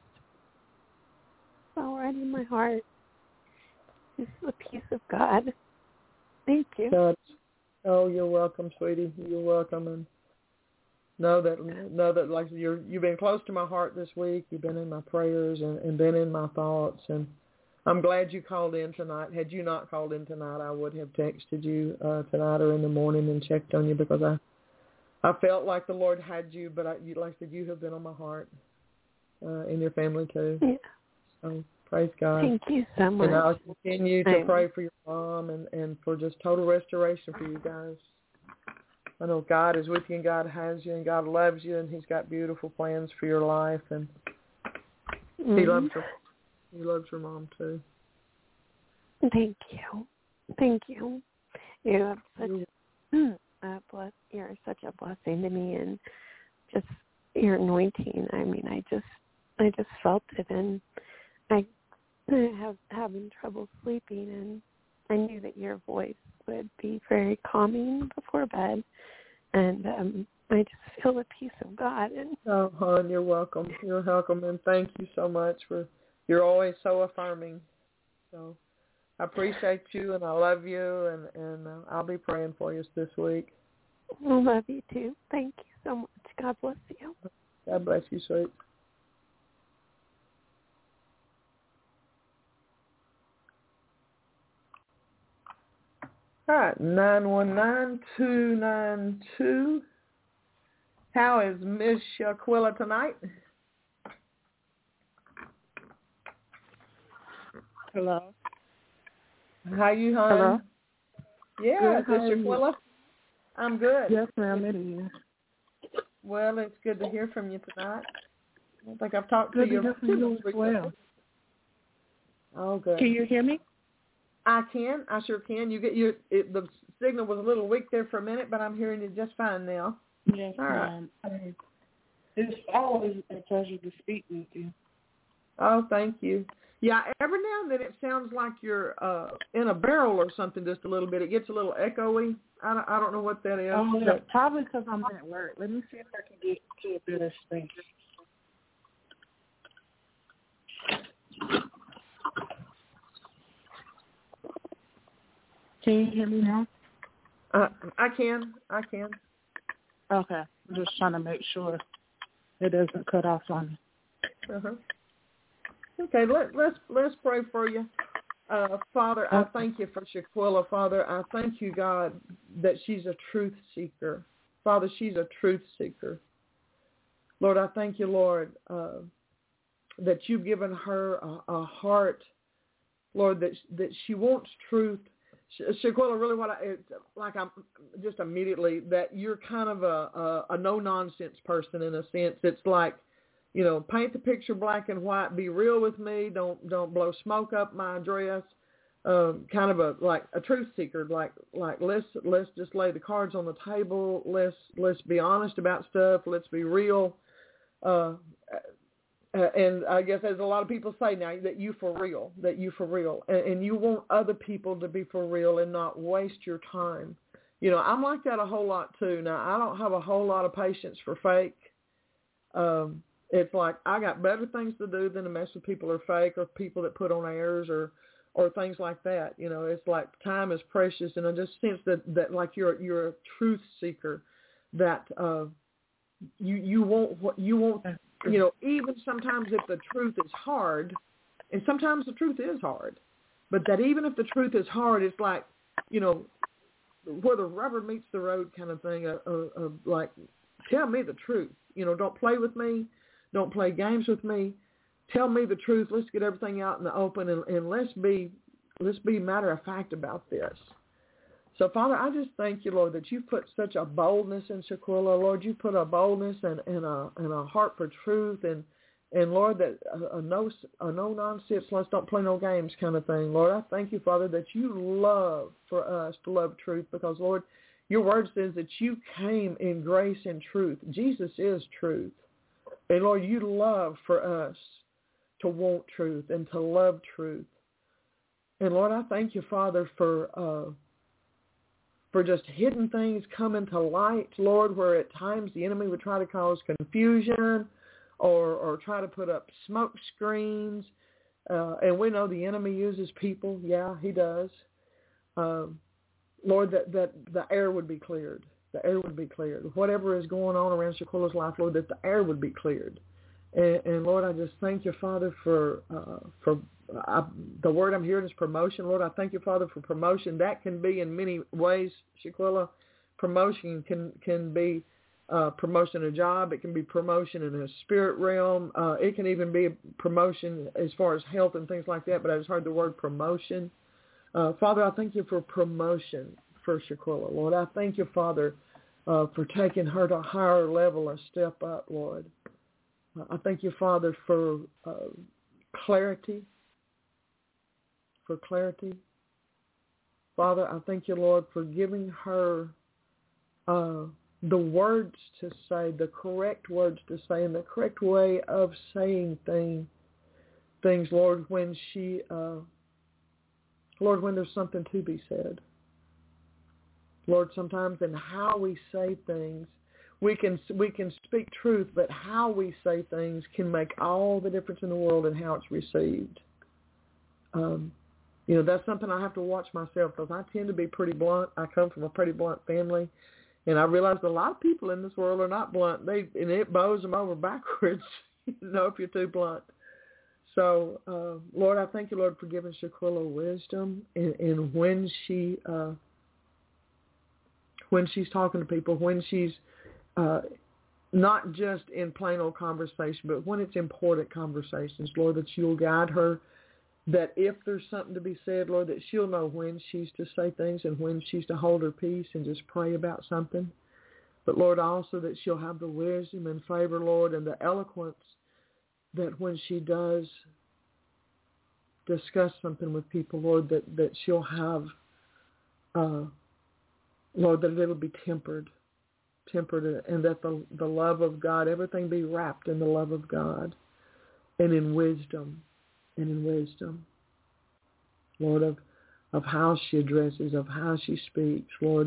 so right in my heart. Just the peace of God. Thank you. God, oh, you're welcome, sweetie. You're welcome, and know that know that like you're you've been close to my heart this week. You've been in my prayers and, and been in my thoughts, and I'm glad you called in tonight. Had you not called in tonight, I would have texted you uh, tonight or in the morning and checked on you, because I I felt like the Lord had you, but I, you, like I said, you have been on my heart, uh, and your family too. Yeah. So praise God. Thank you so much. And I'll continue to I, pray for your mom and, and for just total restoration for you guys. I know God is with you and God has you and God loves you and he's got beautiful plans for your life, and mm-hmm. he loves her. He loves your mom too. Thank you. Thank you. You have such a bless. You're such a blessing to me, and just your anointing. I mean, I just, I just felt it, and I, I have having trouble sleeping, and I knew that your voice would be very calming before bed, and um, I just feel the peace of God. And oh, hon, you're welcome. You're welcome, and thank you so much for. You're always so affirming. So I appreciate you, and I love you, and, and uh, I'll be praying for you this week. I love you, too. Thank you so much. God bless you. God bless you, sweet. All right, nine one nine, two nine two. How is Miss Shaquilla tonight? Hello. How you, hon? Hello. Yeah, good, is this Shaquilla? I'm good. Yes, ma'am, it is. Well, it's good to hear from you tonight. I don't think I've talked good to you. Good to hear from you as well. Oh, good. Can you hear me? I can. I sure can. You get your it, the signal was a little weak there for a minute, but I'm hearing you just fine now. Yes, all ma'am. Right. It's always a pleasure to speak with you. Oh, thank you. Yeah, every now and then it sounds like you're uh, in a barrel or something just a little bit. It gets a little echoey. I don't, I don't know what that is. Oh, yeah, probably because I'm at work. Let me see if I can get to a better space. Can you hear me now? Uh, I can. I can. Okay. I'm just trying to make sure it doesn't cut off on me. Uh-huh. Okay, let, let's let's pray for you. Uh, Father, I thank you for Shaquilla. Father, I thank you, God, that she's a truth seeker. Father, she's a truth seeker. Lord, I thank you, Lord, uh, that you've given her a, a heart, Lord, that that she wants truth. Shaquilla, really what I, it's like I'm just immediately that you're kind of a, a, a no-nonsense person in a sense. It's like, you know, paint the picture black and white, be real with me, don't don't blow smoke up my dress, um, kind of a like a truth seeker, like like let's let's just lay the cards on the table, let's let's be honest about stuff, let's be real. Uh, Uh, and I guess as a lot of people say now, that you for real, that you for real. And, and you want other people to be for real and not waste your time. You know, I'm like that a whole lot too. Now, I don't have a whole lot of patience for fake. Um, It's like I got better things to do than to mess with people who are fake or people that put on airs or, or things like that. You know, it's like time is precious, and I just sense that, that like you're you're a truth seeker, that uh, you you won't you won't you know, even sometimes if the truth is hard, and sometimes the truth is hard, but that even if the truth is hard, it's like, you know, where the rubber meets the road kind of thing. Uh, uh, uh, like, tell me the truth. You know, don't play with me. Don't play games with me. Tell me the truth. Let's get everything out in the open, and, and let's be let's be matter of fact about this. So, Father, I just thank you, Lord, that you put such a boldness in Shaquilla. Lord, you put a boldness and, and a and a heart for truth, and and Lord, that a, a no a no nonsense, let's don't play no games kind of thing. Lord, I thank you, Father, that you love for us to love truth, because Lord, your word says that you came in grace and truth. Jesus is truth, and Lord, you love for us to want truth and to love truth. And Lord, I thank you, Father, for uh, for just hidden things coming to light, Lord, where at times the enemy would try to cause confusion or, or try to put up smoke screens. Uh, and we know the enemy uses people. Yeah, he does. Um, Lord, that, that the air would be cleared. The air would be cleared. Whatever is going on around Shaquilla's life, Lord, that the air would be cleared. And, and Lord, I just thank you, Father, for uh, for I, the word I'm hearing is promotion. Lord, I thank you, Father, for promotion. That can be in many ways, Shaquilla. Promotion can can be uh, promotion in a job. It can be promotion in a spirit realm. Uh, it can even be a promotion as far as health and things like that. But I just heard the word promotion. Uh, Father, I thank you for promotion for Shaquilla. Lord, I thank you, Father, uh, for taking her to a higher level, a step up, Lord. I thank you, Father, for uh, clarity, for clarity. Father, I thank you, Lord, for giving her uh, the words to say, the correct words to say, and the correct way of saying thing, things, Lord, when she, uh, Lord, when there's something to be said. Lord, sometimes in how we say things, We can we can speak truth, but how we say things can make all the difference in the world in how it's received. Um, you know, that's something I have to watch myself, because I tend to be pretty blunt. I come from a pretty blunt family, and I realize a lot of people in this world are not blunt. They and it bows them over backwards, you know, if you're too blunt. So, uh, Lord, I thank you, Lord, for giving Shaquilla wisdom, and, and when she uh, when she's talking to people, when she's Uh, not just in plain old conversation, but when it's important conversations, Lord, that you'll guide her, that if there's something to be said, Lord, that she'll know when she's to say things and when she's to hold her peace and just pray about something. But, Lord, also that she'll have the wisdom and favor, Lord, and the eloquence that when she does discuss something with people, Lord, that, that she'll have, uh, Lord, that it'll be tempered. tempered, and that the the love of God, everything be wrapped in the love of God and in wisdom, and in wisdom, Lord, of, of how she addresses, of how she speaks, Lord.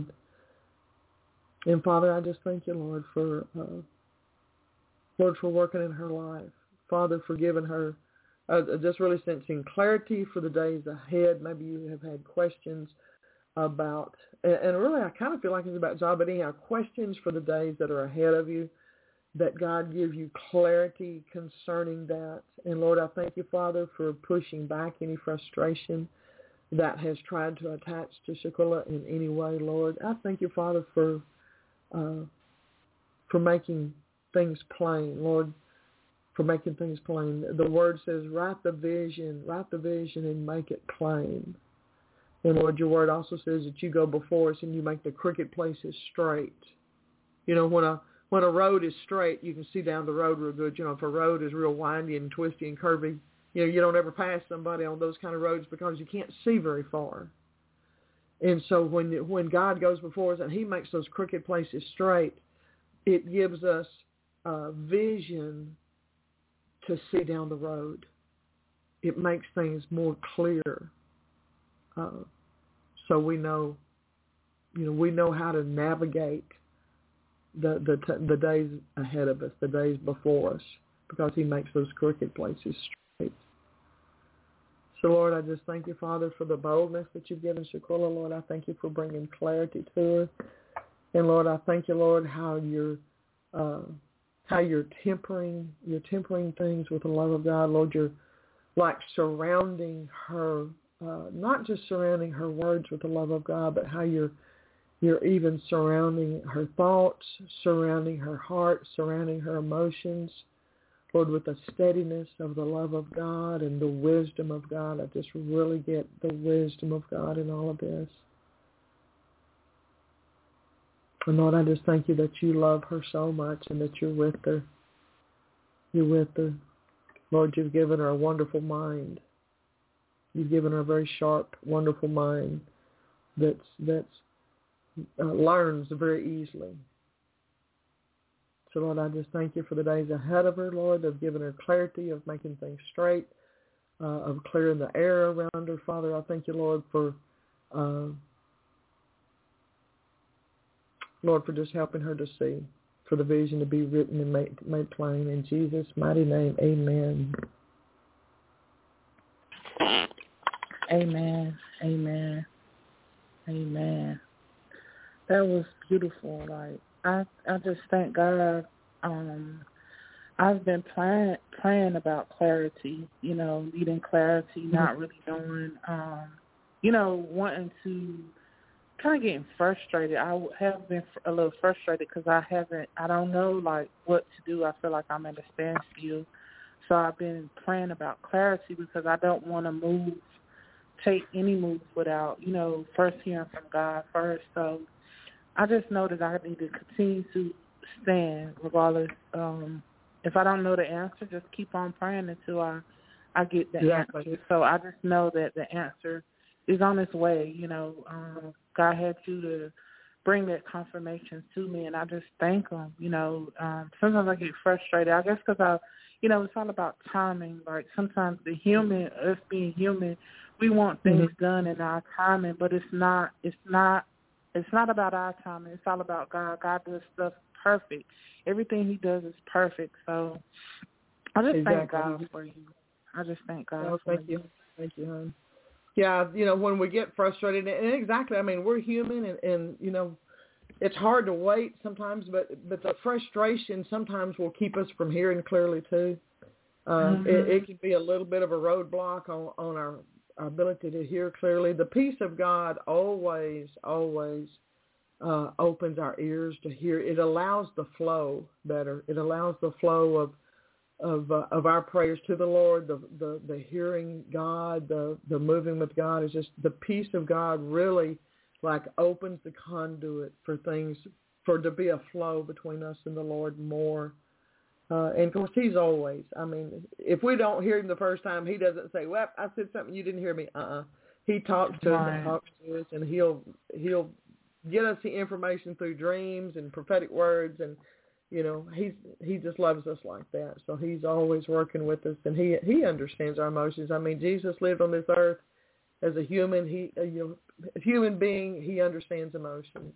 And Father, I just thank you, Lord, for, uh, Lord, for working in her life. Father, for giving her, uh, just really sensing clarity for the days ahead. Maybe you have had questions about, and really I kind of feel like it's about job, but anyhow, questions for the days that are ahead of you, that God give you clarity concerning that. And Lord, I thank you, Father, for pushing back any frustration that has tried to attach to Shaquilla in any way, Lord. I thank you, Father, for uh, for making things plain, Lord, for making things plain. The word says, write the vision, write the vision and make it plain. And Lord, your word also says that you go before us and you make the crooked places straight. You know, when a when a road is straight, you can see down the road real good. You know, if a road is real windy and twisty and curvy, you know, you don't ever pass somebody on those kind of roads because you can't see very far. And so when when God goes before us and he makes those crooked places straight, it gives us uh, vision to see down the road. It makes things more clear. Uh, so we know, you know, we know how to navigate the the, t- the days ahead of us, the days before us, because he makes those crooked places straight. So, Lord, I just thank you, Father, for the boldness that you've given Shaquilla. Lord, I thank you for bringing clarity to her. And, Lord, I thank you, Lord, how you're, uh, how you're tempering, you're tempering things with the love of God. Lord, you're like surrounding her, uh, not just surrounding her words with the love of God, but how you're, you're even surrounding her thoughts, surrounding her heart, surrounding her emotions. Lord, with the steadiness of the love of God and the wisdom of God. I just really get the wisdom of God in all of this. And Lord, I just thank you that you love her so much and that you're with her. You're with her. Lord, you've given her a wonderful mind. You've given her a very sharp, wonderful mind that's, that's uh, learns very easily. So, Lord, I just thank you for the days ahead of her, Lord, of giving her clarity, of making things straight, uh, of clearing the air around her. Father, I thank you, Lord, for, uh, Lord, for just helping her to see, for the vision to be written and made, made plain. In Jesus' mighty name, amen. Amen. Amen. Amen. That was beautiful. Like, I, I just thank God. Um, I've been praying, praying about clarity, you know, needing clarity, not really knowing, um, you know, wanting to kind of getting frustrated. I have been a little frustrated because I haven't, I don't know, like, what to do. I feel like I'm at a standstill. So I've been praying about clarity because I don't want to move, take any move without, you know, first hearing from God first. So I just know that I need to continue to stand regardless. Um, if I don't know the answer, just keep on praying until I, I get the exactly. answer. So I just know that the answer is on its way. You know, um, God had you to bring that confirmation to me, and I just thank him. You know, um, sometimes I get frustrated. I guess because I, you know, it's all about timing. Like sometimes the human, us being human, we want things mm-hmm. done in our timing, but it's not. It's not. It's not about our timing. It's all about God. God does stuff perfect. Everything he does is perfect. So I just exactly. thank God for you. I just thank God oh, for thank you. you. Thank you, hon. Yeah, you know, when we get frustrated, and exactly, I mean, we're human, and, and you know, it's hard to wait sometimes, but but the frustration sometimes will keep us from hearing clearly too. Uh, mm-hmm. it, it can be a little bit of a roadblock on, on our, our ability to hear clearly. The peace of God always, always uh, opens our ears to hear. It allows the flow better. It allows the flow of of uh, of our prayers to the Lord, the, the the hearing God, the the moving with God is just the peace of God really like opens the conduit for things, for to be a flow between us and the Lord more. Uh, and of course, he's always, I mean, if we don't hear him the first time, he doesn't say, well, I said something, you didn't hear me. Uh-uh. He talks to right. us and talks to us, and he'll he'll get us the information through dreams and prophetic words, and you know, he's he just loves us like that. So he's always working with us, and he he understands our emotions. I mean, Jesus lived on this earth as a human. He a, you know, a human being. He understands emotions.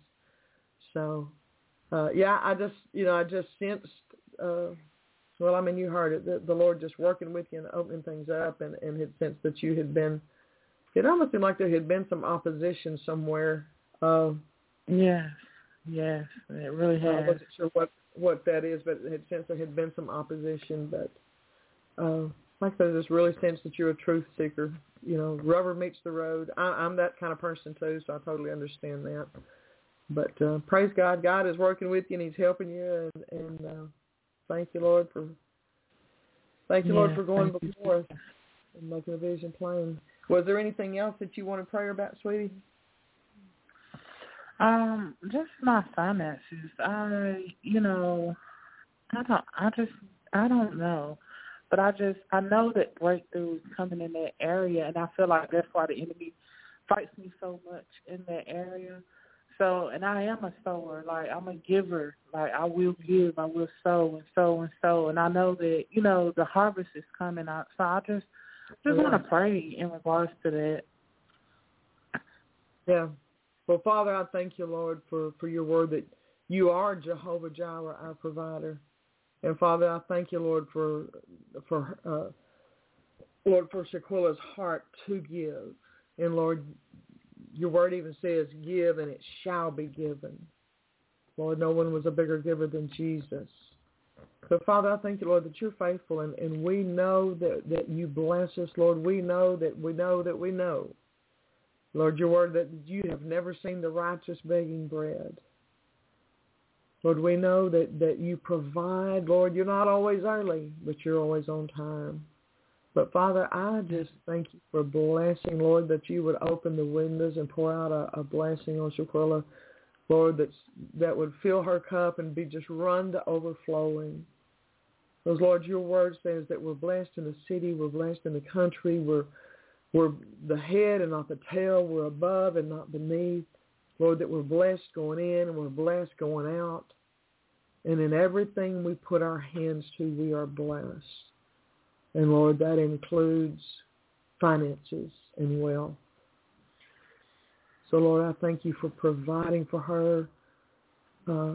So, uh, yeah, I just you know I just sensed. Uh, well, I mean, you heard it. The, the Lord just working with you and opening things up, and and had sensed that you had been. It almost seemed like there had been some opposition somewhere. Uh, yes, yes, it really has. I wasn't sure what. what that is, but it had sensed there had been some opposition, but uh, like I said, I just really sense that you're a truth seeker. You know, rubber meets the road. I, I'm that kind of person too, so I totally understand that. But uh, praise God, God is working with you and he's helping you, and, and uh, thank you, Lord, for thank you, yeah, Lord, for going before us and making a vision plain. Was there anything else that you want to pray about, sweetie? Um, just my finances. I, you know, I don't, I just, I don't know, but I just, I know that breakthrough is coming in that area, and I feel like that's why the enemy fights me so much in that area. So, and I am a sower, like I'm a giver, like I will give, I will sow and sow and sow, and I know that, you know, the harvest is coming out. So I just, just yeah. want to pray in regards to that. Yeah. Well, Father, I thank you, Lord, for, for your word that you are Jehovah Jireh, our provider. And Father, I thank you, Lord, for for uh, Lord, for Shaquilla's heart to give. And Lord, your word even says, give and it shall be given. Lord, no one was a bigger giver than Jesus. So, Father, I thank you, Lord, that you're faithful, and, and we know that, that you bless us, Lord. We know that we know that we know, Lord, your word that you have never seen the righteous begging bread. Lord, we know that, that you provide. Lord, you're not always early, but you're always on time. But, Father, I just thank you for blessing, Lord, that you would open the windows and pour out a, a blessing on Shaquilla, Lord, that's, that would fill her cup and be just run to overflowing. Because, Lord, your word says that we're blessed in the city, we're blessed in the country, we're, we're the head and not the tail, we're above and not beneath. Lord, that we're blessed going in and we're blessed going out. And in everything we put our hands to, we are blessed. And, Lord, that includes finances and wealth. So, Lord, I thank you for providing for her. Uh,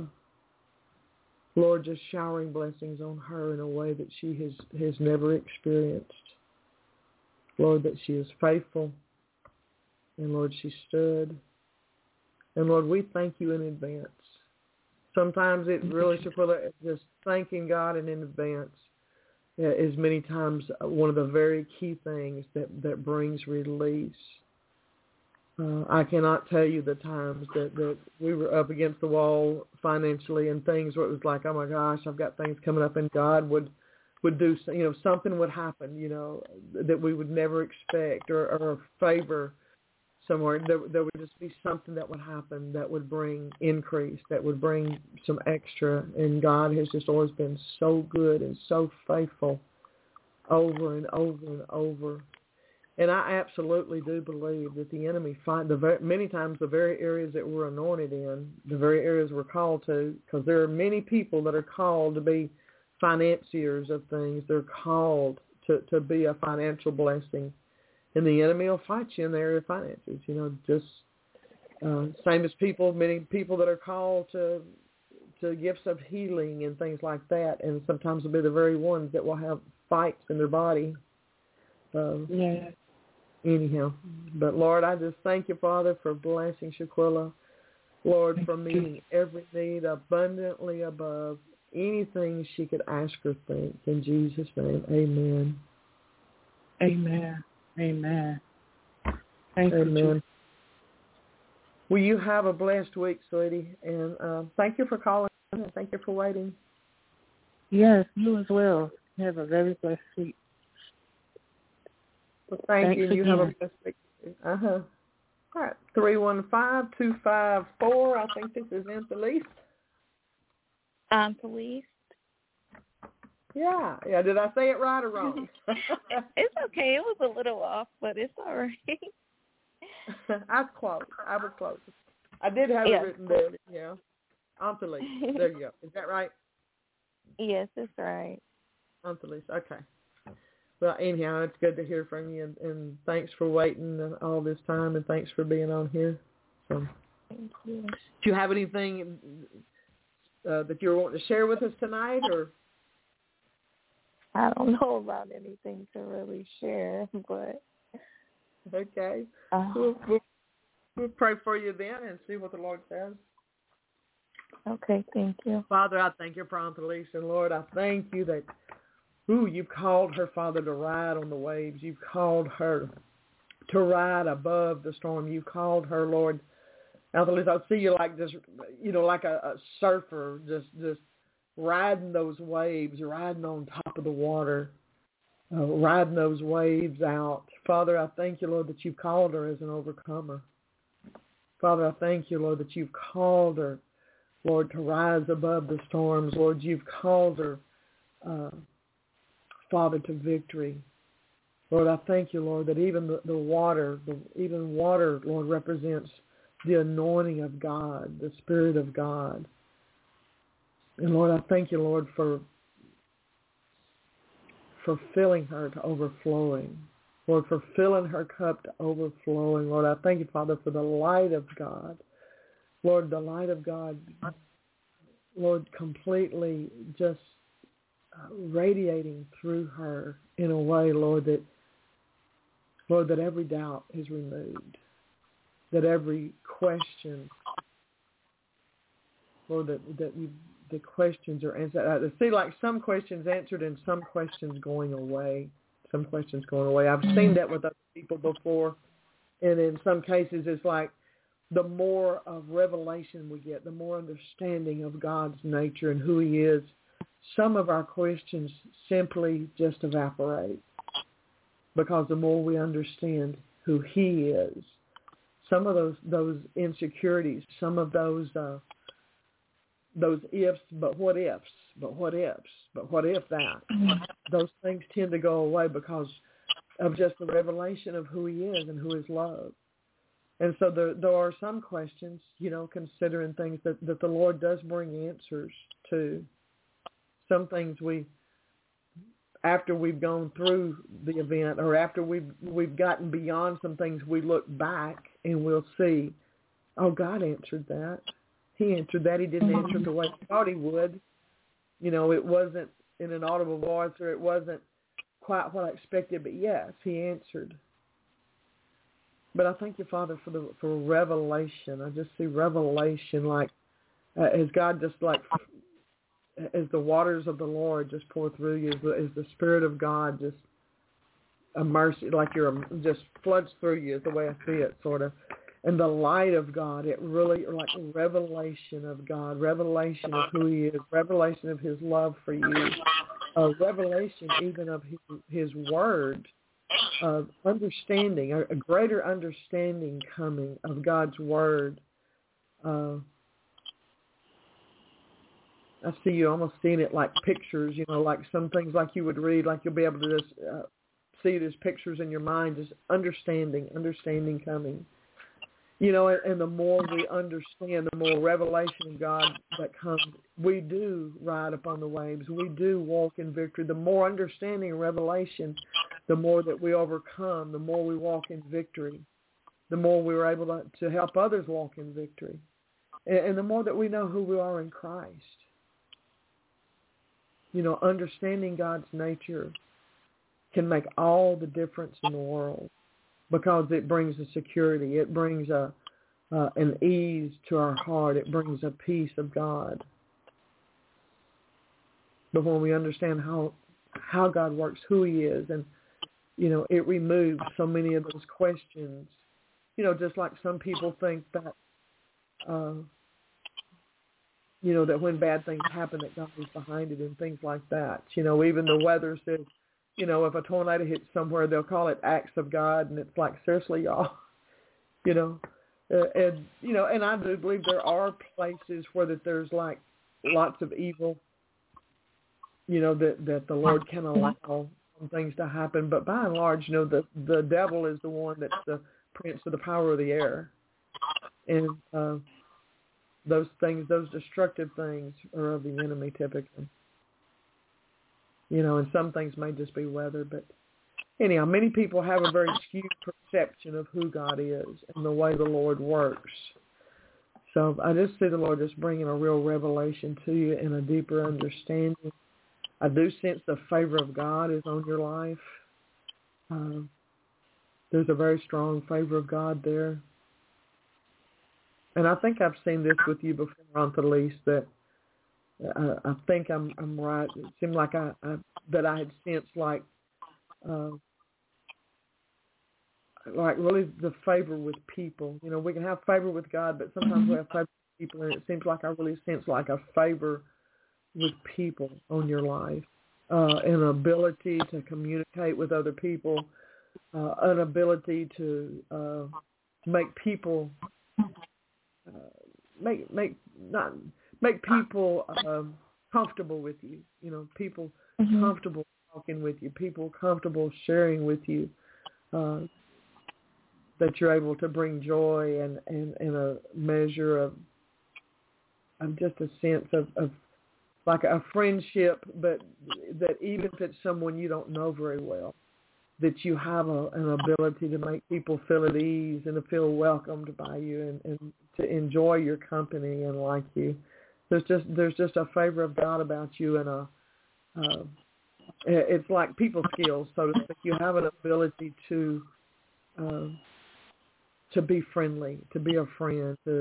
Lord, just showering blessings on her in a way that she has, has never experienced. Lord, that she is faithful. And, Lord, she stood. And, Lord, we thank you in advance. Sometimes it really, Shaquilla, just thanking God in advance is many times one of the very key things that, that brings release. Uh, I cannot tell you the times that, that we were up against the wall financially and things where it was like, oh, my gosh, I've got things coming up, and God would, would do, you know, something would happen, you know, that we would never expect, or, or a favor somewhere. There, there would just be something that would happen that would bring increase, that would bring some extra, and God has just always been so good and so faithful over and over and over. And I absolutely do believe that the enemy find the very, many times the very areas that we're anointed in, the very areas we're called to, because there are many people that are called to be financiers of things. They're called to, to be a financial blessing. And the enemy will fight you in the area of finances, you know, just uh, same as people, many people that are called to to gifts of healing and things like that, and sometimes will be the very ones that will have fights in their body. Um, yeah. Anyhow, but Lord, I just thank you, Father, for blessing Shaquilla. Lord, for meeting every need abundantly above anything she could ask or think. In Jesus' name, amen. Amen. Amen. Thank amen. you. Well, you have a blessed week, sweetie, and uh, thank you for calling and thank you for waiting. Yes, you as well. You have a very blessed week. Well, thank Thanks you. You again. have a blessed week. Uh-huh. All right, three one five, two five four. I think this is Anthony. Um, police. Yeah, yeah. Did I say it right or wrong? It's okay. It was a little off, but it's all right. I was close. I was close. I did have yes. it written down. Yeah. Anthony. There you go. Is that right? Yes, that's right. Anthony. Okay. Well, anyhow, it's good to hear from you, and, and thanks for waiting all this time, and thanks for being on here. So, thank you. Do you have anything uh, that you're wanting to share with us tonight, or? I don't know about anything to really share, but okay. Uh, we'll, we'll, we'll pray for you then and see what the Lord says. Okay, thank you. Father, I thank you for Aunt Elise, and Lord, I thank you that Ooh, you've called her, Father, to ride on the waves. You've called her to ride above the storm. You've called her, Lord. Anthony, I see you like just, you know, like a, a surfer, just just riding those waves, riding on top of the water, uh, riding those waves out. Father, I thank you, Lord, that you've called her as an overcomer. Father, I thank you, Lord, that you've called her, Lord, to rise above the storms. Lord, you've called her, uh, Father, to victory. Lord, I thank you, Lord, that even the, the water, the, even water, Lord, represents the anointing of God, the Spirit of God. And Lord, I thank you, Lord, for for filling her to overflowing. Lord, for filling her cup to overflowing. Lord, I thank you, Father, for the light of God. Lord, the light of God, Lord, completely just uh, radiating through her in a way, Lord, that, Lord, that every doubt is removed, that every question, Lord, that, that you, the questions are answered. I see like some questions answered and some questions going away, some questions going away. I've seen that with other people before, and in some cases it's like the more of revelation we get, the more understanding of God's nature and who he is, some of our questions simply just evaporate because the more we understand who he is, some of those those insecurities, some of those uh, those ifs, but what ifs, but what ifs, but what if that, those things tend to go away because of just the revelation of who he is and who is love. And so there, there are some questions, you know, considering things that, that the Lord does bring answers to. Some things we, after we've gone through the event or after we've, we've gotten beyond some things, we look back and we'll see, oh, God answered that. He answered that. He didn't answer it the way he thought he would. You know, it wasn't in an audible voice or it wasn't quite what I expected, but yes, he answered. But I thank you, Father, for the for revelation. I just see revelation like uh, as God just like, as the waters of the Lord just pour through you, as the, as the Spirit of God just immerse you, like you're just floods through you is the way I see it, sort of. And the light of God, it really, like a revelation of God, revelation of who he is, revelation of his love for you, a revelation even of his, his word, of understanding, a, a greater understanding coming of God's word. Uh, I see you almost seeing it like pictures, you know, like some things like you would read, like you'll be able to just uh, see it as pictures in your mind, just understanding, understanding coming. You know, and the more we understand, the more revelation of God that comes. We do ride upon the waves. We do walk in victory. The more understanding and revelation, the more that we overcome, the more we walk in victory, the more we are able to, to help others walk in victory, and, and the more that we know who we are in Christ. You know, understanding God's nature can make all the difference in the world, because it brings a security. It brings a uh, an ease to our heart. It brings a peace of God. But when we understand how how God works, who he is, and, you know, it removes so many of those questions. You know, just like some people think that, uh, you know, that when bad things happen that God is behind it and things like that. You know, even the weather says, you know, if a tornado hits somewhere, they'll call it acts of God, and it's like, seriously, y'all, you know, uh, and, you know, and I do believe there are places where that there's like lots of evil, you know, that, that the Lord can allow some things to happen. But by and large, you know, the, the devil is the one that's the prince of the power of the air. And uh, those things, those destructive things are of the enemy typically. You know, and some things may just be weather, but anyhow, many people have a very skewed perception of who God is and the way the Lord works. So I just see the Lord just bringing a real revelation to you and a deeper understanding. I do sense the favor of God is on your life. Uh, there's a very strong favor of God there. And I think I've seen this with you before, Aunt Elise, that Uh, I think I'm I'm right. It seemed like I, I that I had sensed like uh, like really the favor with people. You know, we can have favor with God, but sometimes we have favor with people, and it seems like I really sense like a favor with people on your life, uh, an ability to communicate with other people, uh, an ability to uh, make people uh, make make not. Make people um, comfortable with you, you know, people mm-hmm. comfortable talking with you, people comfortable sharing with you, uh, that you're able to bring joy and, and, and a measure of, of just a sense of, of like a friendship, but that even if it's someone you don't know very well, that you have a, an ability to make people feel at ease and to feel welcomed by you and, and to enjoy your company and like you. There's just there's just a favor of God about you and a uh, it's like people skills, so to speak. You have an ability to uh, to be friendly, to be a friend, to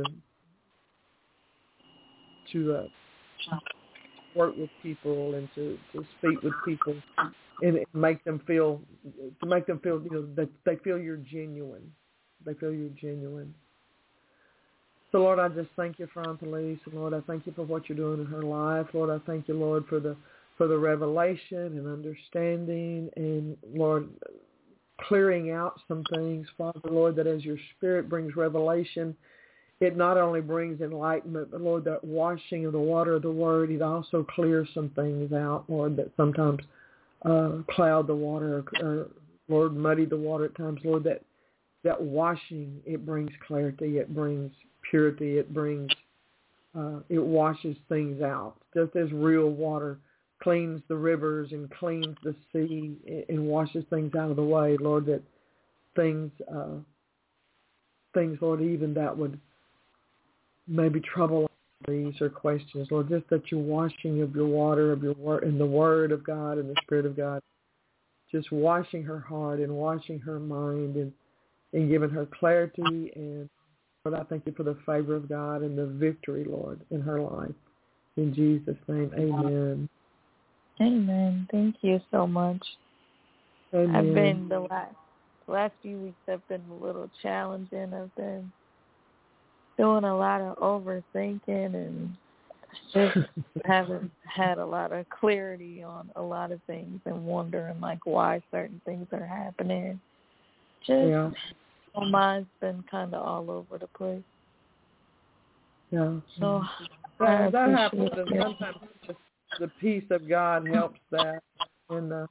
to uh, work with people and to, to speak with people and make them feel to make them feel you know that they feel you're genuine. They feel you're genuine. So Lord, I just thank you for Aunt Elise, and Lord, I thank you for what you're doing in her life. Lord, I thank you, Lord, for the for the revelation and understanding, and Lord, clearing out some things, Father, Lord, that as your Spirit brings revelation, it not only brings enlightenment, but, Lord, that washing of the water of the Word, it also clears some things out, Lord, that sometimes uh, cloud the water or, or, Lord, muddy the water at times. Lord, that, that washing, it brings clarity, it brings purity, it brings, uh, it washes things out. Just as real water cleans the rivers and cleans the sea and washes things out of the way, Lord, that things, uh, things, Lord, even that would maybe trouble these or questions, Lord, just that your washing of your water, of your word, and the Word of God and the Spirit of God, just washing her heart and washing her mind and, and giving her clarity. And Lord, I thank you for the favor of God and the victory, Lord, in her life. In Jesus' name, amen. Amen. Thank you so much. Amen. I've been, the last, last few weeks have been a little challenging. I've been doing a lot of overthinking and just haven't had a lot of clarity on a lot of things and wondering, like, why certain things are happening. Just, yeah. my mind's been kind of all over the place. Yeah. So that, that happens, and sometimes the, the peace of God helps that. And uh,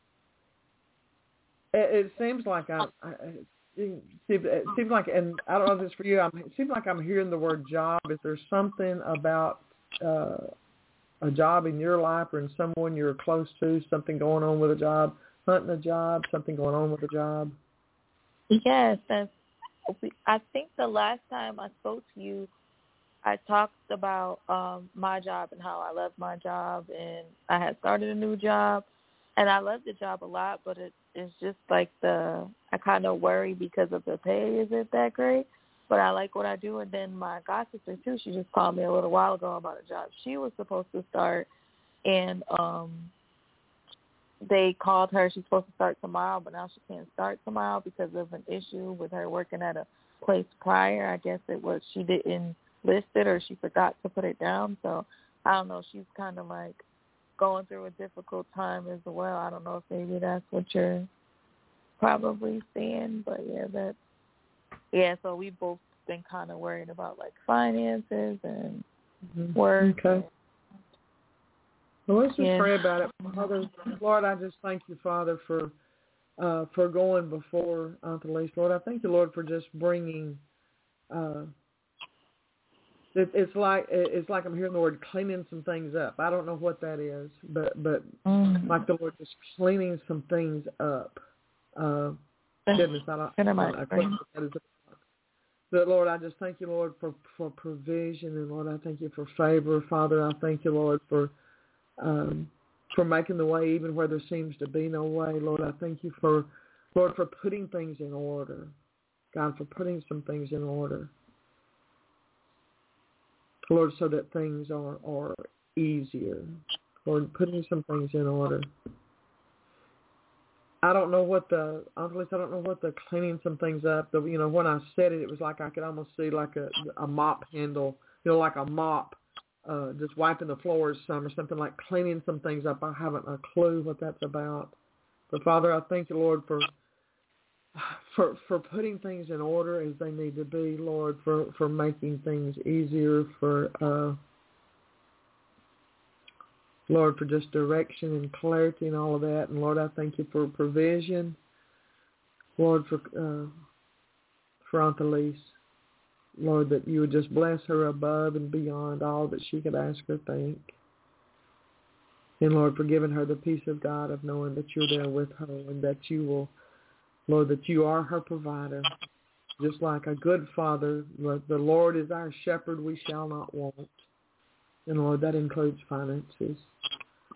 it, it seems like I, I it, it seems like, and I don't know if it's for you. I'm, it seems like I'm hearing the word job. Is there something about uh, a job in your life or in someone you're close to? Something going on with a job, hunting a job, something going on with a job? Yes, that's. I think the last time I spoke to you, I talked about um, my job and how I loved my job, and I had started a new job, and I loved the job a lot, but it, it's just like the, I kind of worry because of the pay isn't that great, but I like what I do. And then my godsister, too, she just called me a little while ago about a job she was supposed to start, and um, they called her. She's supposed to start tomorrow, but now she can't start tomorrow because of an issue with her working at a place prior. I guess it was she didn't list it or she forgot to put it down. So I don't know. She's kind of like going through a difficult time as well. I don't know if maybe that's what you're probably seeing, but yeah, that yeah. So we both been kind of worried about like finances and mm-hmm. work. Okay. Well, let's just yeah. pray about it, Father. Lord, I just thank you, Father, for uh, for going before Aunt Elise. Lord, I thank you, Lord, for just bringing. Uh, it, it's like it's like I'm hearing the word cleaning some things up. I don't know what that is, but but mm. like the Lord just cleaning some things up. Uh, goodness, I don't. I don't know what that is. But Lord, I just thank you, Lord, for for provision, and Lord, I thank you for favor, Father. I thank you, Lord, for. Um, for making the way even where there seems to be no way. Lord, I thank you for, Lord, for putting things in order. God, for putting some things in order. Lord, so that things are, are easier. Lord, putting some things in order. I don't know what the, honestly, I don't know what the cleaning some things up, the, you know, when I said it, it was like I could almost see like a, a mop handle, you know, like a mop. Uh, just wiping the floors some or something, like cleaning some things up. I haven't a clue what that's about. But Father, I thank you, Lord, for for for putting things in order as they need to be, Lord, for, for making things easier, for uh, Lord, for just direction and clarity and all of that. And Lord, I thank you for provision, Lord, for uh, for Aunt Elise. Lord, that you would just bless her above and beyond all that she could ask or think. And Lord, for giving her the peace of God of knowing that you're there with her and that you will, Lord, that you are her provider. Just like a good father, Lord, the Lord is our shepherd, we shall not want. And Lord, that includes finances.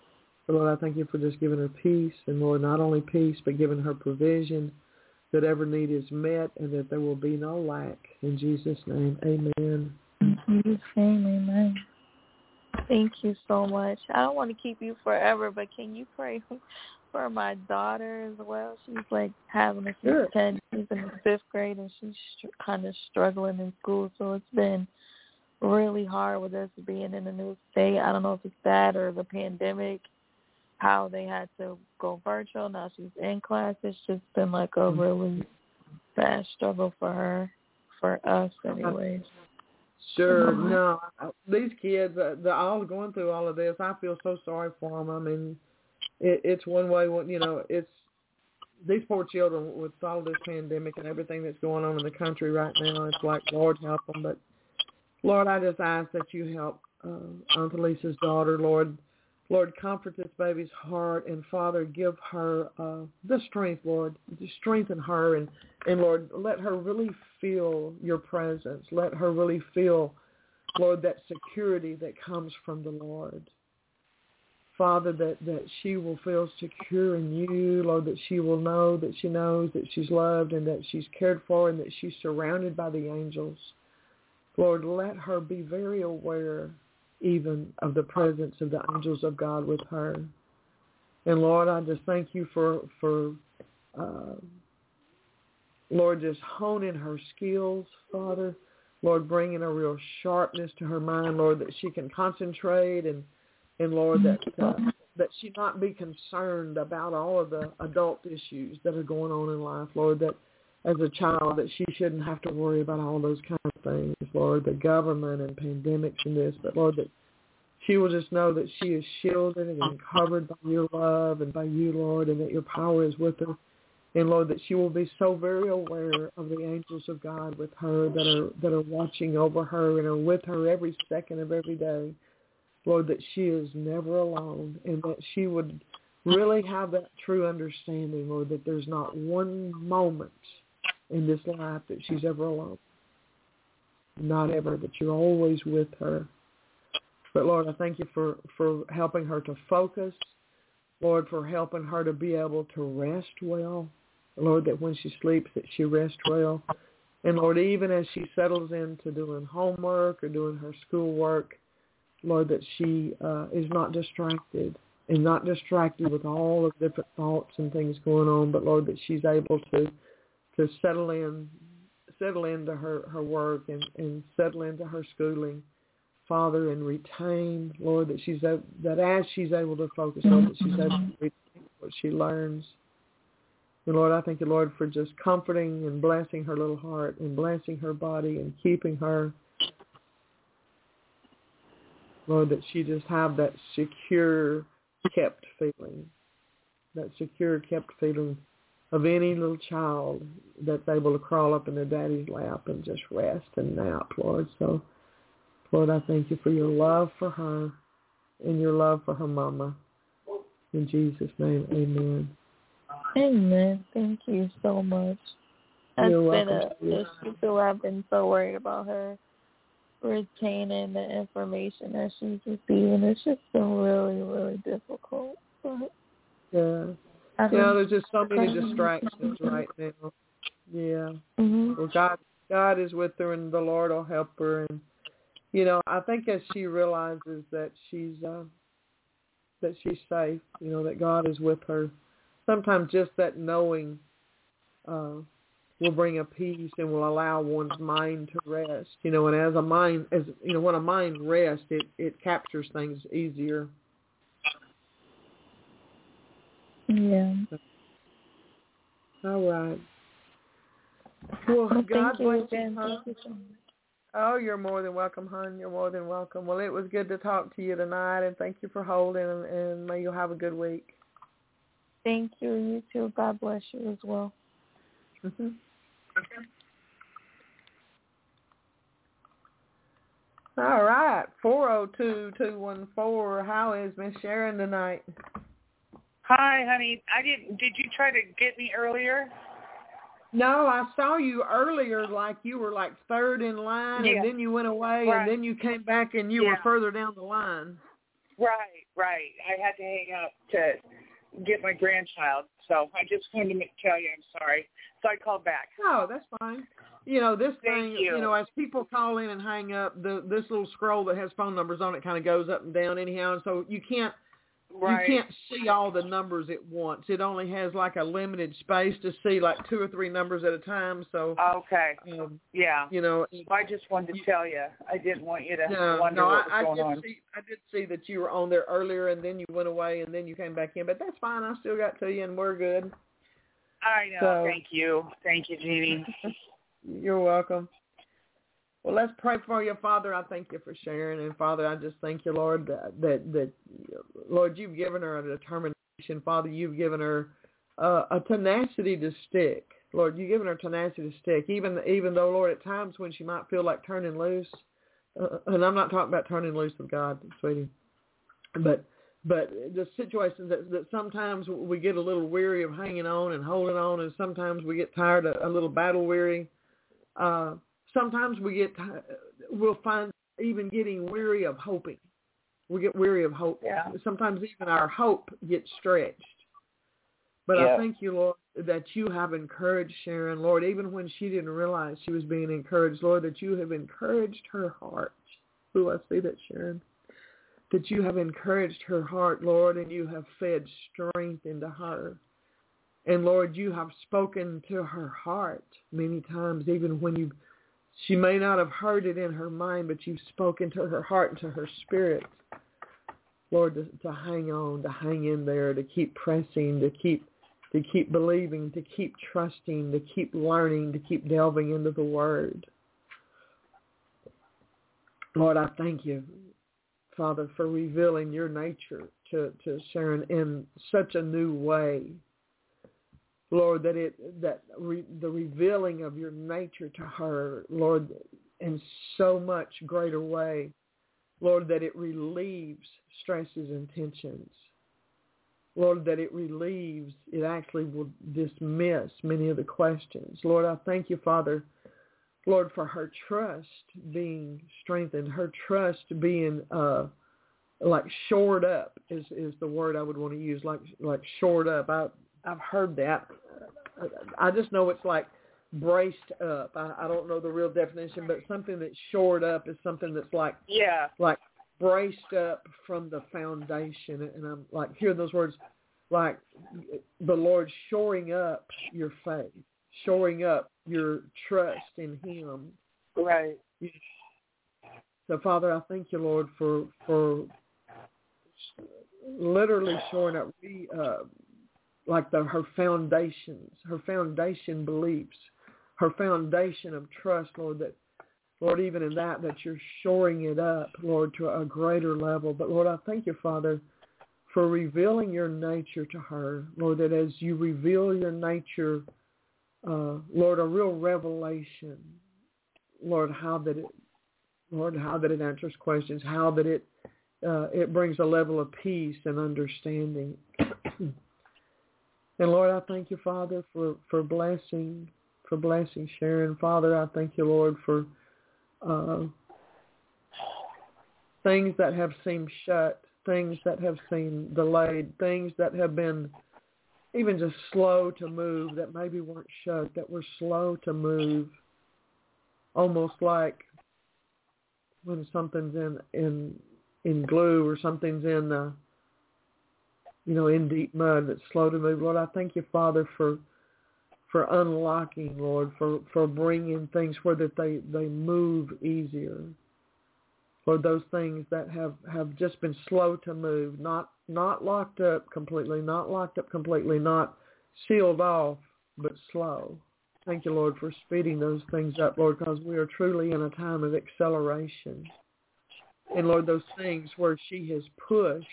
But Lord, I thank you for just giving her peace, and Lord, not only peace, but giving her provision, that every need is met, and that there will be no lack. In Jesus' name, amen. In Jesus' name, amen. Thank you so much. I don't want to keep you forever, but can you pray for my daughter as well? She's like having a Sure. ten. She's in the fifth grade, and she's kind of struggling in school, so it's been really hard with us being in a new state. I don't know if it's that or the pandemic, how they had to go virtual. Now she's in class. It's just been like a really bad struggle for her, for us anyways. Sure. No, these kids, uh, they're all going through all of this. I feel so sorry for them. I mean, it, it's one way, you know, it's these poor children with all this pandemic and everything that's going on in the country right now. It's like, Lord, help them. But, Lord, I just ask that you help uh, Aunt Lisa's daughter, Lord. Lord, comfort this baby's heart, and Father, give her uh, the strength, Lord. Strengthen her, and, and Lord, let her really feel your presence. Let her really feel, Lord, that security that comes from the Lord. Father, that, that she will feel secure in you, Lord, that she will know that she knows that she's loved and that she's cared for and that she's surrounded by the angels. Lord, let her be very aware even of the presence of the angels of God with her. And Lord, I just thank you for, for uh, Lord, just honing her skills, Father. Lord, bringing a real sharpness to her mind, Lord, that she can concentrate and, and Lord, that uh, that she not be concerned about all of the adult issues that are going on in life, Lord, that as a child that she shouldn't have to worry about all those kind of things, Lord, the government and pandemics and this, but Lord, that she will just know that she is shielded and covered by your love and by you, Lord, and that your power is with her. And Lord, that she will be so very aware of the angels of God with her that are that are watching over her and are with her every second of every day. Lord, that she is never alone, and that she would really have that true understanding, Lord, that there's not one moment in this life that she's ever alone. Not ever, but you're always with her. But Lord, I thank you for, for helping her to focus. Lord, for helping her to be able to rest well. Lord, that when she sleeps that she rests well. And Lord, even as she settles into doing homework or doing her schoolwork, Lord, that she uh, is not distracted and not distracted with all of the different thoughts and things going on, but Lord, that she's able to to settle in, settle into her, her work and, and settle into her schooling, Father, and retain, Lord, that she's that as she's able to focus, Lord, that she's able to retain what she learns. And Lord, I thank you, Lord, for just comforting and blessing her little heart and blessing her body and keeping her. Lord, that she just have that secure, kept feeling, that secure, kept feeling of any little child that's able to crawl up in their daddy's lap and just rest and nap, Lord. So, Lord, I thank you for your love for her and your love for her mama. In Jesus' name, amen. Amen. Thank you so much. That's You're been welcome. a issue too. I've been so worried about her retaining the information that she's receiving. It's just been really, really difficult. But yeah. Yeah, there's just so many distractions right now. Yeah. Mm-hmm. Well, God, God is with her, and the Lord will help her. And you know, I think as she realizes that she's uh, that she's safe, you know, that God is with her. Sometimes just that knowing uh, will bring a peace and will allow one's mind to rest. You know, and as a mind, as you know, when a mind rests, it it captures things easier. Yeah. All right. Well, well God thank you bless again. you, hon. Thank you so much. Oh, you're more than welcome, hon. You're more than welcome. Well, it was good to talk to you tonight, and thank you for holding, and, and may you have a good week. Thank you. You too. God bless you as well. Mm-hmm. All right. four oh two, two one four. How is Miss Sharon tonight? Hi, honey. I didn't. Did you try to get me earlier? No, I saw you earlier, like you were like third in line, yeah. and then you went away, right. and then you came back, and you yeah. were further down the line. Right, right. I had to hang up to get my grandchild, so I just wanted to tell you I'm sorry. So I called back. Oh, that's fine. You know, this Thank thing, you. you know, as people call in and hang up, the this little scroll that has phone numbers on it kind of goes up and down anyhow, and so you can't Right. you can't see all the numbers at once. It only has like a limited space to see like two or three numbers at a time. So okay, um, yeah, you know, well, I just wanted to you, tell you. I didn't want you to no, wonder no, what was I, I going did on. see I did see that you were on there earlier, and then you went away, and then you came back in. But that's fine. I still got to you, and we're good. I know. So, thank you, thank you, Jeannie. You're welcome. Well, let's pray for you, Father. I thank you for sharing, and Father, I just thank you, Lord, that that, that Lord, you've given her a determination. Father, you've given her uh, a tenacity to stick. Lord, you've given her tenacity to stick, even even though, Lord, at times when she might feel like turning loose, uh, and I'm not talking about turning loose with God, sweetie, but but the situations that, that sometimes we get a little weary of hanging on and holding on, and sometimes we get tired, a, a little battle weary. Uh, Sometimes we get, we'll find even getting weary of hoping. We get weary of hope. Yeah. Sometimes even our hope gets stretched. But yeah. I thank you, Lord, that you have encouraged Sharon, Lord, even when she didn't realize she was being encouraged, Lord, that you have encouraged her heart. Ooh, I see that, Sharon. That you have encouraged her heart, Lord, and you have fed strength into her. And, Lord, you have spoken to her heart many times, even when you she may not have heard it in her mind, but you've spoken to her heart and to her spirit, Lord, to, to hang on, to hang in there, to keep pressing, to keep to keep believing, to keep trusting, to keep learning, to keep delving into the Word. Lord, I thank you, Father, for revealing your nature to, to Sharon in such a new way. Lord, that it that re, the revealing of your nature to her, Lord, in so much greater way, Lord, that it relieves stresses and tensions. Lord, that it relieves, it actually will dismiss many of the questions. Lord, I thank you, Father, Lord, for her trust being strengthened, her trust being uh, like shored up is, is the word I would want to use, like like shored up. I I've heard that. I just know it's like braced up. I, I don't know the real definition, but something that's shored up is something that's like yeah, like braced up from the foundation. And I'm like hearing those words, like the Lord shoring up your faith, shoring up your trust in Him. Right. So, Father, I thank you, Lord, for for literally shoring up. We. Uh, like the, her foundations, her foundation beliefs, her foundation of trust, Lord, that, Lord, even in that, that you're shoring it up, Lord, to a greater level. But, Lord, I thank you, Father, for revealing your nature to her, Lord, that as you reveal your nature, uh, Lord, a real revelation, Lord, how that it, Lord, how that it answers questions, how that it, uh, it brings a level of peace and understanding. And Lord, I thank you, Father, for, for blessing, for blessing Sharon. Father, I thank you, Lord, for uh, things that have seemed shut, things that have seemed delayed, things that have been even just slow to move, that maybe weren't shut, that were slow to move, almost like when something's in in in glue or something's in uh, you know, in deep mud that's slow to move. Lord, I thank you, Father, for for unlocking, Lord, for, for bringing things where that they, they move easier. Lord, those things that have, have just been slow to move, not not locked up completely, not locked up completely, not sealed off, but slow. Thank you, Lord, for speeding those things up, Lord, because we are truly in a time of acceleration. And, Lord, those things where she has pushed,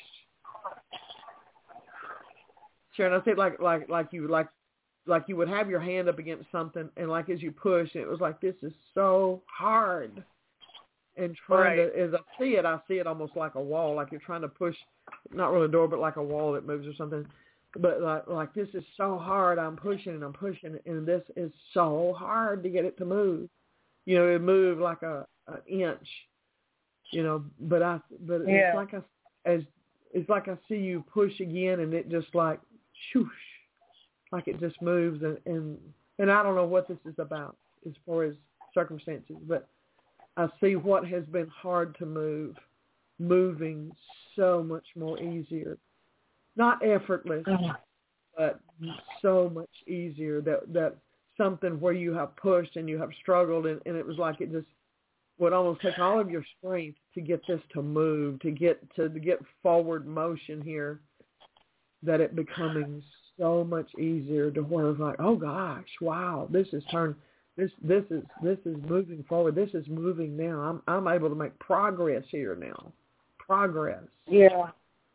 Sharon, I said like like like you like like you would have your hand up against something, and like as you push, it was like, this is so hard. And trying right. to, as I see it, I see it almost like a wall, like you're trying to push, not really a door, but like a wall that moves or something. But like like this is so hard. I'm pushing and I'm pushing, and this is so hard to get it to move. You know, it moved like a an inch. You know, but I but yeah. it's like I, as it's like I see you push again, and it just like, shoosh, like it just moves, and, and, and I don't know what this is about as far as circumstances, but I see what has been hard to move, moving so much more easier. Not effortless, uh-huh. but so much easier. That that something where you have pushed and you have struggled, and, and it was like it just would almost take all of your strength to get this to move, to get to, to get forward motion here, that it becoming so much easier to where it's like, oh gosh, wow, this is turned, this this is this is moving forward. This is moving now. I'm I'm able to make progress here now. Progress. Yeah.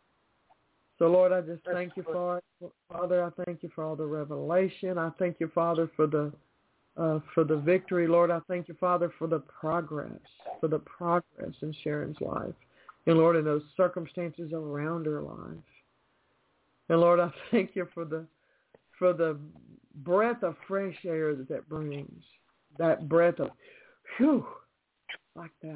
So, Lord, I just thank you for it. Father, I thank you for all the revelation. I thank you, Father, for the uh, for the victory. Lord, I thank you, Father, for the progress, for the progress in Sharon's life. And, Lord, in those circumstances around her life. And, Lord, I thank you for the for the breath of fresh air that that brings, that breath of, whew, like that.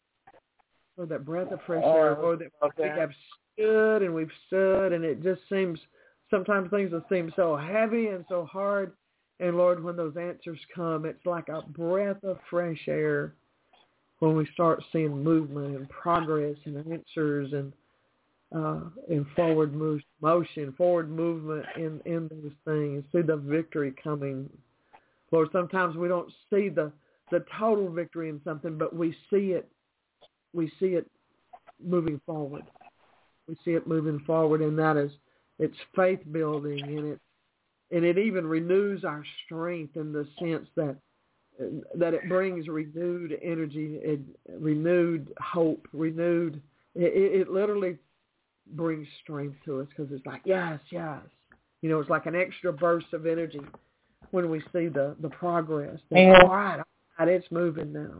Lord, that breath of fresh air, Lord, that we have stood and we've stood, and it just seems, sometimes things will seem so heavy and so hard. And Lord, when those answers come, it's like a breath of fresh air when we start seeing movement and progress and answers and uh, and forward move, motion, forward movement in, in those things. See the victory coming. Lord, sometimes we don't see the, the total victory in something, but we see it. We see it moving forward. We see it moving forward, and that is, it's faith building, and it and it even renews our strength in the sense that that it brings renewed energy, it, renewed hope, renewed. It, it literally brings strength to us because it's like, yes, yes. You know, it's like an extra burst of energy when we see the, the progress. Yeah. All right, all right, it's moving now.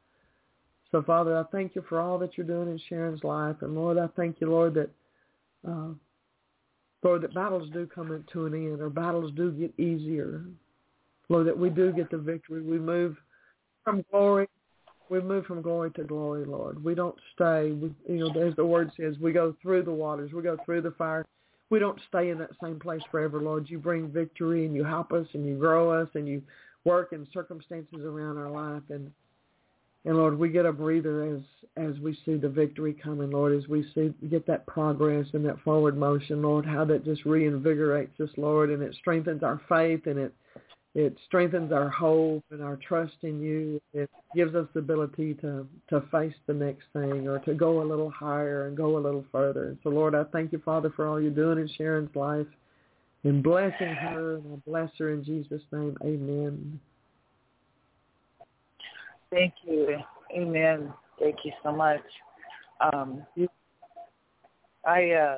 So, Father, I thank you for all that you're doing in Sharon's life. And, Lord, I thank you, Lord, that, uh, Lord, that battles do come to an end, or battles do get easier. Lord, that we do get the victory. We move from glory. We move from glory to glory, Lord. We don't stay. We, you know, as the word says, we go through the waters. We go through the fire. We don't stay in that same place forever, Lord. You bring victory, and you help us, and you grow us, and you work in circumstances around our life. And, and Lord, we get a breather as as we see the victory coming, Lord, as we see get that progress and that forward motion, Lord, how that just reinvigorates us, Lord, and it strengthens our faith, and it It strengthens our hope and our trust in you. It gives us the ability to, to face the next thing, or to go a little higher and go a little further. So, Lord, I thank you, Father, for all you're doing in Sharon's life and blessing her. And I bless her in Jesus' name. Amen. Thank you. Amen. Thank you so much. Um, I uh,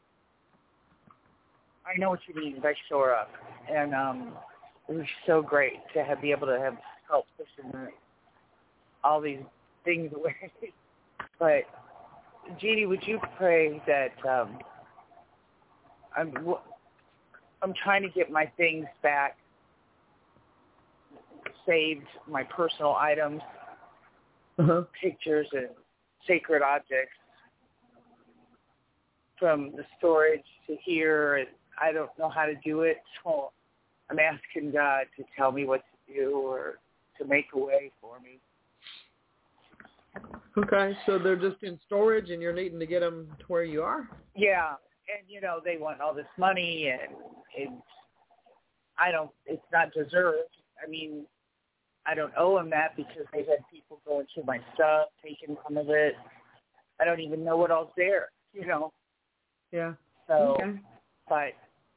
I know what you mean by shore up. And um it was so great to have be able to have help pushing all these things away. But Jeannie, would you pray that um, I'm I'm trying to get my things back, saved, my personal items, uh-huh. pictures, and sacred objects from the storage to here, and I don't know how to do it, so I'm asking God to tell me what to do or to make a way for me. Okay, so they're just in storage and you're needing to get them to where you are? Yeah, and, you know, they want all this money, and it's, I don't, it's not deserved. I mean, I don't owe them that because they've had people going through my stuff, taking some of it. I don't even know what all's there, you know? Yeah. So, okay. but...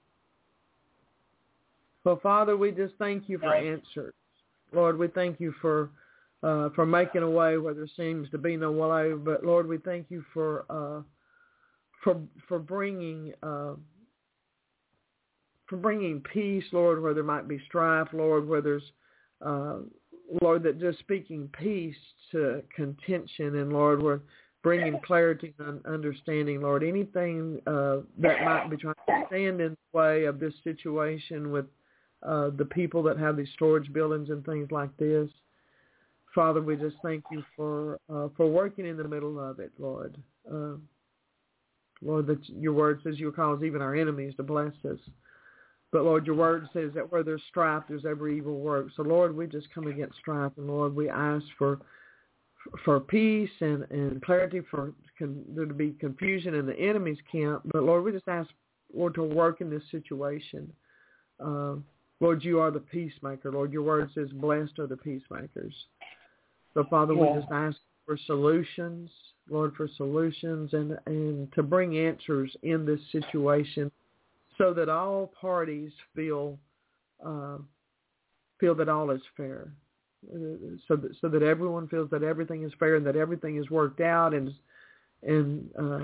Well, Father, we just thank you for answers. Lord, we thank you for uh, for making a way where there seems to be no way. But Lord, we thank you for uh, for for bringing uh, for bringing peace, Lord, where there might be strife, Lord, where there's uh, Lord, that just speaking peace to contention, and Lord, we're bringing clarity and understanding, Lord. Anything uh, that might be trying to stand in the way of this situation with Uh, the people that have these storage buildings and things like this. Father, we just thank you for uh, for working in the middle of it, Lord. Uh, Lord, that your word says you'll cause even our enemies to bless us. But, Lord, your word says that where there's strife, there's every evil work. So, Lord, we just come against strife. And, Lord, we ask for for peace and, and clarity, for con, there to be confusion in the enemy's camp. But, Lord, we just ask, Lord, to work in this situation. Uh, Lord, you are the peacemaker. Lord, your word says blessed are the peacemakers. So, Father, yeah. we just ask for solutions, Lord, for solutions and, and to bring answers in this situation so that all parties feel uh, feel that all is fair. Uh, so that so that everyone feels that everything is fair and that everything is worked out, and and uh,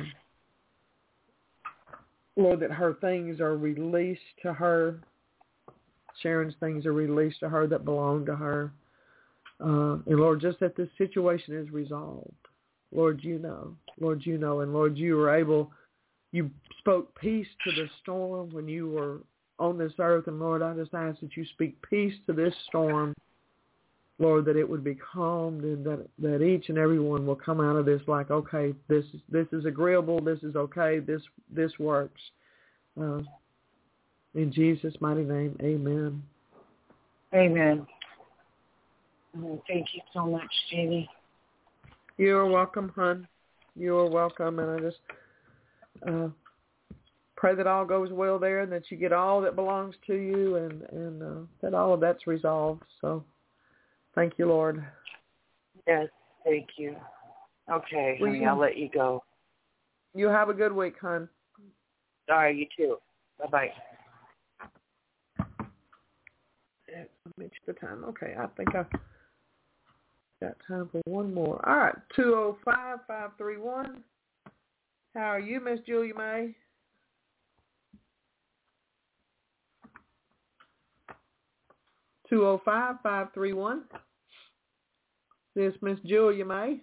Lord, that her things are released to her. Sharon's things are released to her that belong to her. Uh, and Lord, just that this situation is resolved. Lord, you know. Lord, you know. And Lord, you were able, you spoke peace to the storm when you were on this earth. And Lord, I just ask that you speak peace to this storm. Lord, that it would be calmed and that, that each and every one will come out of this like, okay, this is, this is agreeable, this is okay, this this works. Uh, in Jesus' mighty name, amen. Amen. Oh, thank you so much, Jeannie. You are welcome, hon. You are welcome, and I just uh, pray that all goes well there and that you get all that belongs to you and, and uh, that all of that's resolved. So thank you, Lord. Yes, thank you. Okay, honey, I'll let you go. You have a good week, hon. All right, you too. Bye-bye. Let me check the time. Okay, I think I got time for one more. All right, two oh five, five three one. How are you, Miss Julia May? two oh five, five three one. This is Miss Julia May.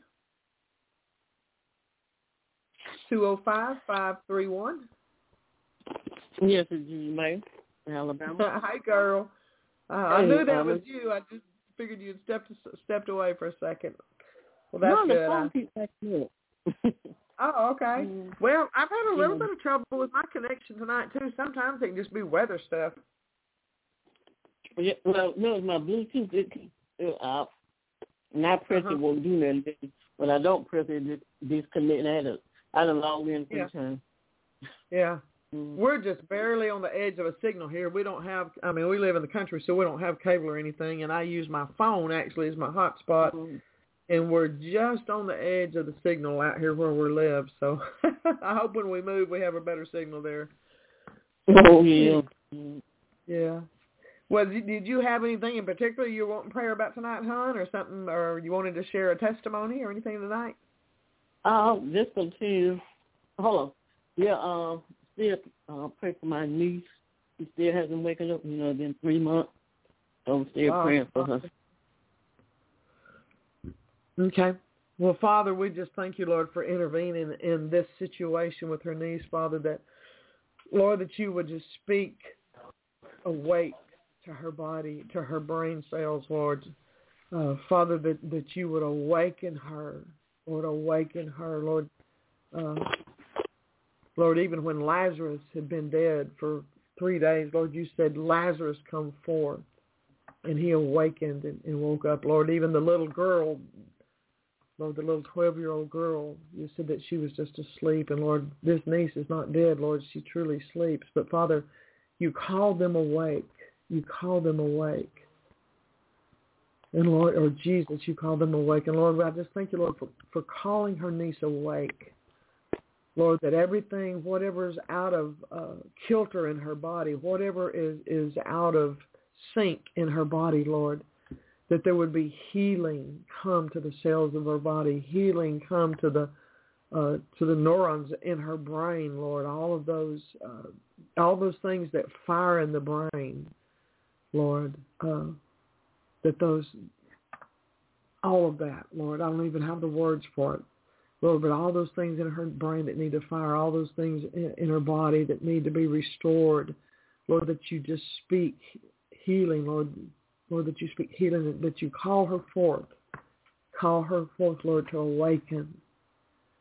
two oh five, five three one. Yes, it's Julia May in Alabama. Hi, girl. Uh, I hey, knew that um, was you. I just figured you'd stepped stepped away for a second. Well, that's no, good. the phone I... keeps acting up. Oh, okay. Mm. Well, I've had a little yeah. bit of trouble with my connection tonight, too. Sometimes it can just be weather stuff. Yeah, well, no, my Bluetooth it keeps it out. And I press uh-huh. it, won't do nothing. When I don't press it, it disconnect. And I had to, I had to log in three yeah. times. Yeah. Mm. We're just barely on the edge of a signal here. We don't have, I mean, we live in the country, so we don't have cable or anything, and I use my phone, actually, as my hotspot, mm. and we're just on the edge of the signal out here where we live, so I hope when we move we have a better signal there. Oh, yeah. Yeah. Well, did you have anything in particular you were wanting prayer about tonight, hon, or something, or you wanted to share a testimony or anything tonight? Uh, just continue. Hold on. Yeah, um, still uh, pray for my niece. She still hasn't waken up. You know, it's been three months. So I'm still wow. praying for her. Okay. Well, Father, we just thank you, Lord, for intervening in this situation with her niece, Father, that, Lord, that you would just speak awake to her body, to her brain cells, Lord. Uh, Father, that, that you would awaken her, Lord, awaken her, Lord. Uh, Lord, even when Lazarus had been dead for three days, Lord, you said, Lazarus, come forth. And he awakened and, and woke up. Lord, even the little girl, Lord, the little twelve-year-old girl, you said that she was just asleep. And, Lord, this niece is not dead, Lord. She truly sleeps. But, Father, you called them awake. You called them awake. And, Lord, or Jesus, you called them awake. And, Lord, I just thank you, Lord, for, for calling her niece awake. Lord, that everything, whatever is out of uh, kilter in her body, whatever is, is out of sync in her body, Lord, that there would be healing come to the cells of her body, healing come to the uh, to the neurons in her brain, Lord, all of those uh, all those things that fire in the brain, Lord, uh, that those, all of that, Lord, I don't even have the words for it. Lord, but all those things in her brain that need to fire, all those things in, in her body that need to be restored, Lord, that you just speak healing, Lord, Lord, that you speak healing, that you call her forth, call her forth, Lord, to awaken.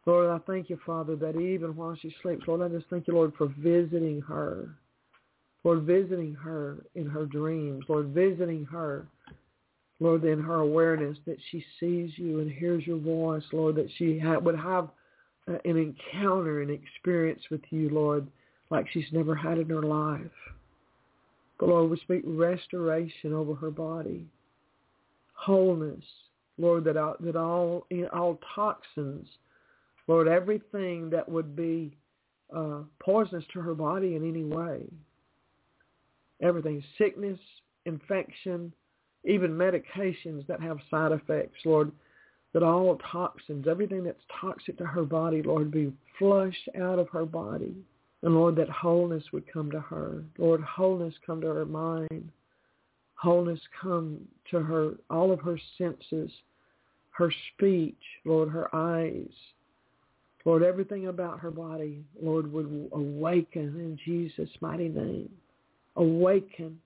Lord, I thank you, Father, that even while she sleeps, Lord, I just thank you, Lord, for visiting her. Lord, visiting her in her dreams. Lord, visiting her, Lord, in her awareness that she sees you and hears your voice, Lord, that she ha- would have uh, an encounter, an experience with you, Lord, like she's never had in her life. But, Lord, we speak restoration over her body, wholeness, Lord, that all, that all, all toxins, Lord, everything that would be uh, poisonous to her body in any way, everything, sickness, infection, even medications that have side effects, Lord, that all toxins, everything that's toxic to her body, Lord, be flushed out of her body. And, Lord, that wholeness would come to her. Lord, wholeness come to her mind. Wholeness come to her, all of her senses, her speech, Lord, her eyes. Lord, everything about her body, Lord, would awaken in Jesus' mighty name. Awaken.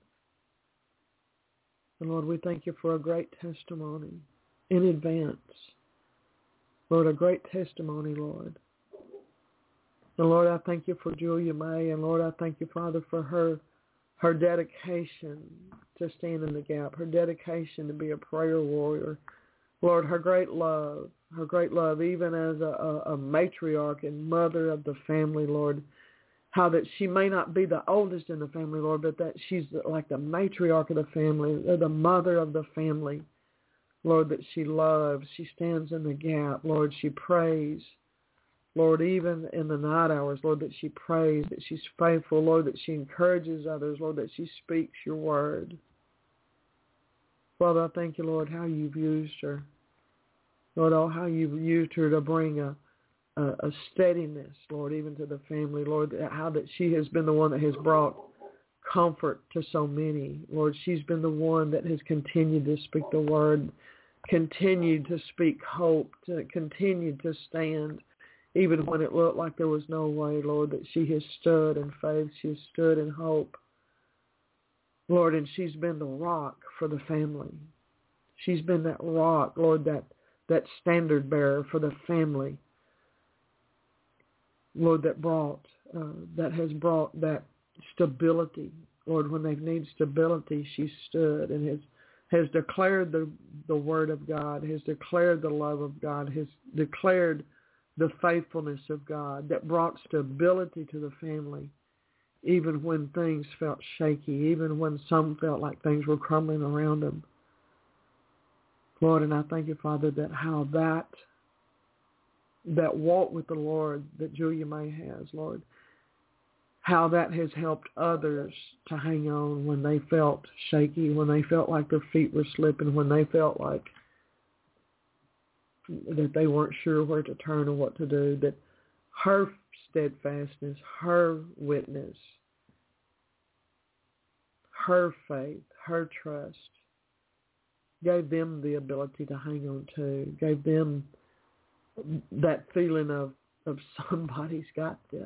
And Lord, we thank you for a great testimony in advance. Lord, a great testimony, Lord. And Lord, I thank you for Julia May. And Lord, I thank you, Father, for her her dedication to stand in the gap, her dedication to be a prayer warrior. Lord, her great love, her great love, even as a, a, a matriarch and mother of the family, Lord, how that she may not be the oldest in the family, Lord, but that she's like the matriarch of the family, the mother of the family, Lord, that she loves. She stands in the gap, Lord. She prays, Lord, even in the night hours, Lord, that she prays, that she's faithful, Lord, that she encourages others, Lord, that she speaks your word. Father, I thank you, Lord, how you've used her. Lord, oh, how you've used her to bring a A, a steadiness, Lord, even to the family, Lord, how that she has been the one that has brought comfort to so many. Lord, she's been the one that has continued to speak the word, continued to speak hope, to continue to stand, even when it looked like there was no way, Lord, that she has stood in faith, she has stood in hope. Lord, and she's been the rock for the family. She's been that rock, Lord, that, that standard bearer for the family. Lord, that brought, uh, that has brought that stability. Lord, when they need stability, she stood and has has declared the, the word of God, has declared the love of God, has declared the faithfulness of God that brought stability to the family, even when things felt shaky, even when some felt like things were crumbling around them. Lord, and I thank you, Father, that how that that walk with the Lord that Julia May has, Lord, how that has helped others to hang on when they felt shaky, when they felt like their feet were slipping, when they felt like that they weren't sure where to turn or what to do, that her steadfastness, her witness, her faith, her trust gave them the ability to hang on too, gave them that feeling of, of somebody's got this.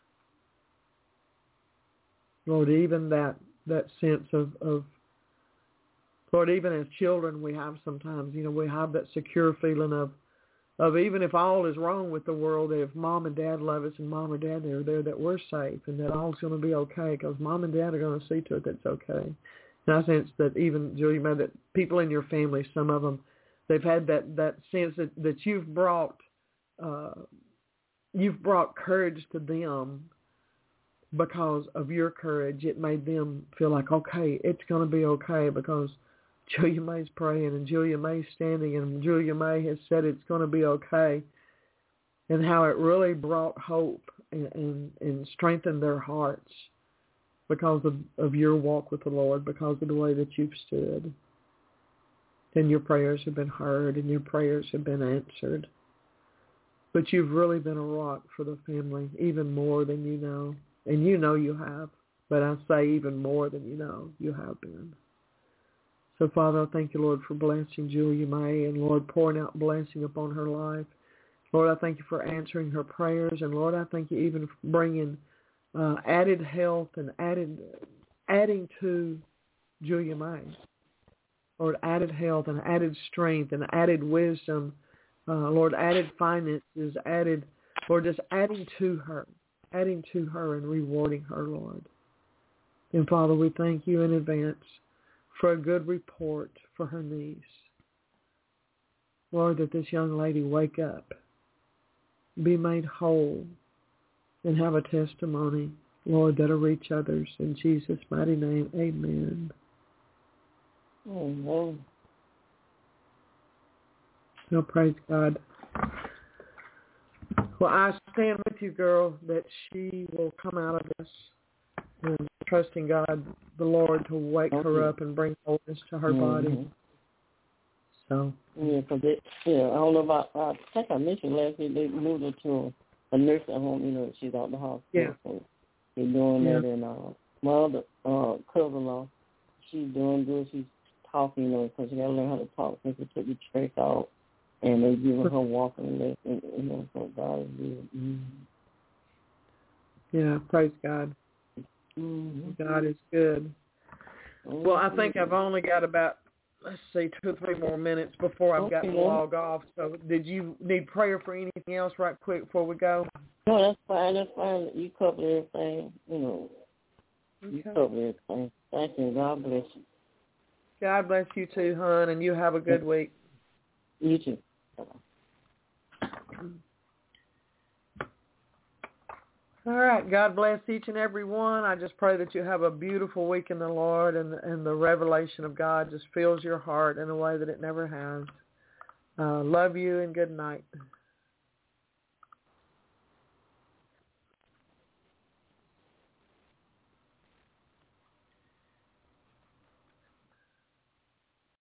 Lord, even that, that sense of, of, Lord, even as children we have sometimes, you know, we have that secure feeling of, of even if all is wrong with the world, that if mom and dad love us and mom and dad are there, that we're safe and that all's going to be okay because mom and dad are going to see to it that's okay. And I sense that even, Julie, that people in your family, some of them, they've had that, that sense that, that you've brought uh, you've brought courage to them because of your courage. It made them feel like, okay, it's going to be okay because Julia May's praying and Julia May's standing and Julia May has said it's going to be okay, and how it really brought hope and, and, and strengthened their hearts because of, of your walk with the Lord, because of the way that you've stood. And your prayers have been heard and your prayers have been answered. But you've really been a rock for the family, even more than you know. And you know you have. But I say even more than you know, you have been. So, Father, I thank you, Lord, for blessing Julia May and, Lord, pouring out blessing upon her life. Lord, I thank you for answering her prayers. And, Lord, I thank you even for bringing uh, added health and added adding to Julia May. Lord, added health and added strength and added wisdom Uh, Lord, added finances, added, Lord, just adding to her, adding to her and rewarding her, Lord. And Father, we thank you in advance for a good report for her niece. Lord, that this young lady wake up, be made whole, and have a testimony, Lord, that'll reach others. In Jesus' mighty name, amen. Amen. Oh, praise God. Well, I stand with you, girl, that she will come out of this and trusting God, the Lord, to wake okay. her up and bring wholeness to her mm-hmm. body. So. Yeah, because it, yeah, I don't know about, I think I mentioned last week, they moved her to a, a nursing home, you know, she's out the hospital. Yeah. So they're doing yeah. that. And uh, my other uh, cousin-in-law, she's doing good. She's talking, you know, because she got to learn how to talk since they took the trach out. And they giving her walking lesson, you know, so God is good. Mm-hmm. Yeah, praise God. Mm-hmm. God is good. Mm-hmm. Well, I think I've only got about, let's see, two or three more minutes before I've okay. got to log off. So did you need prayer for anything else right quick before we go? No, that's fine. That's fine. You covered everything, you know. Okay. You covered everything. Thank you. God bless you. God bless you too, hon, and you have a good yeah. week. You too. All right. God bless each and every one. I just pray that you have a beautiful week in the Lord, and, and the revelation of God just fills your heart in a way that it never has. Uh, love you and good night.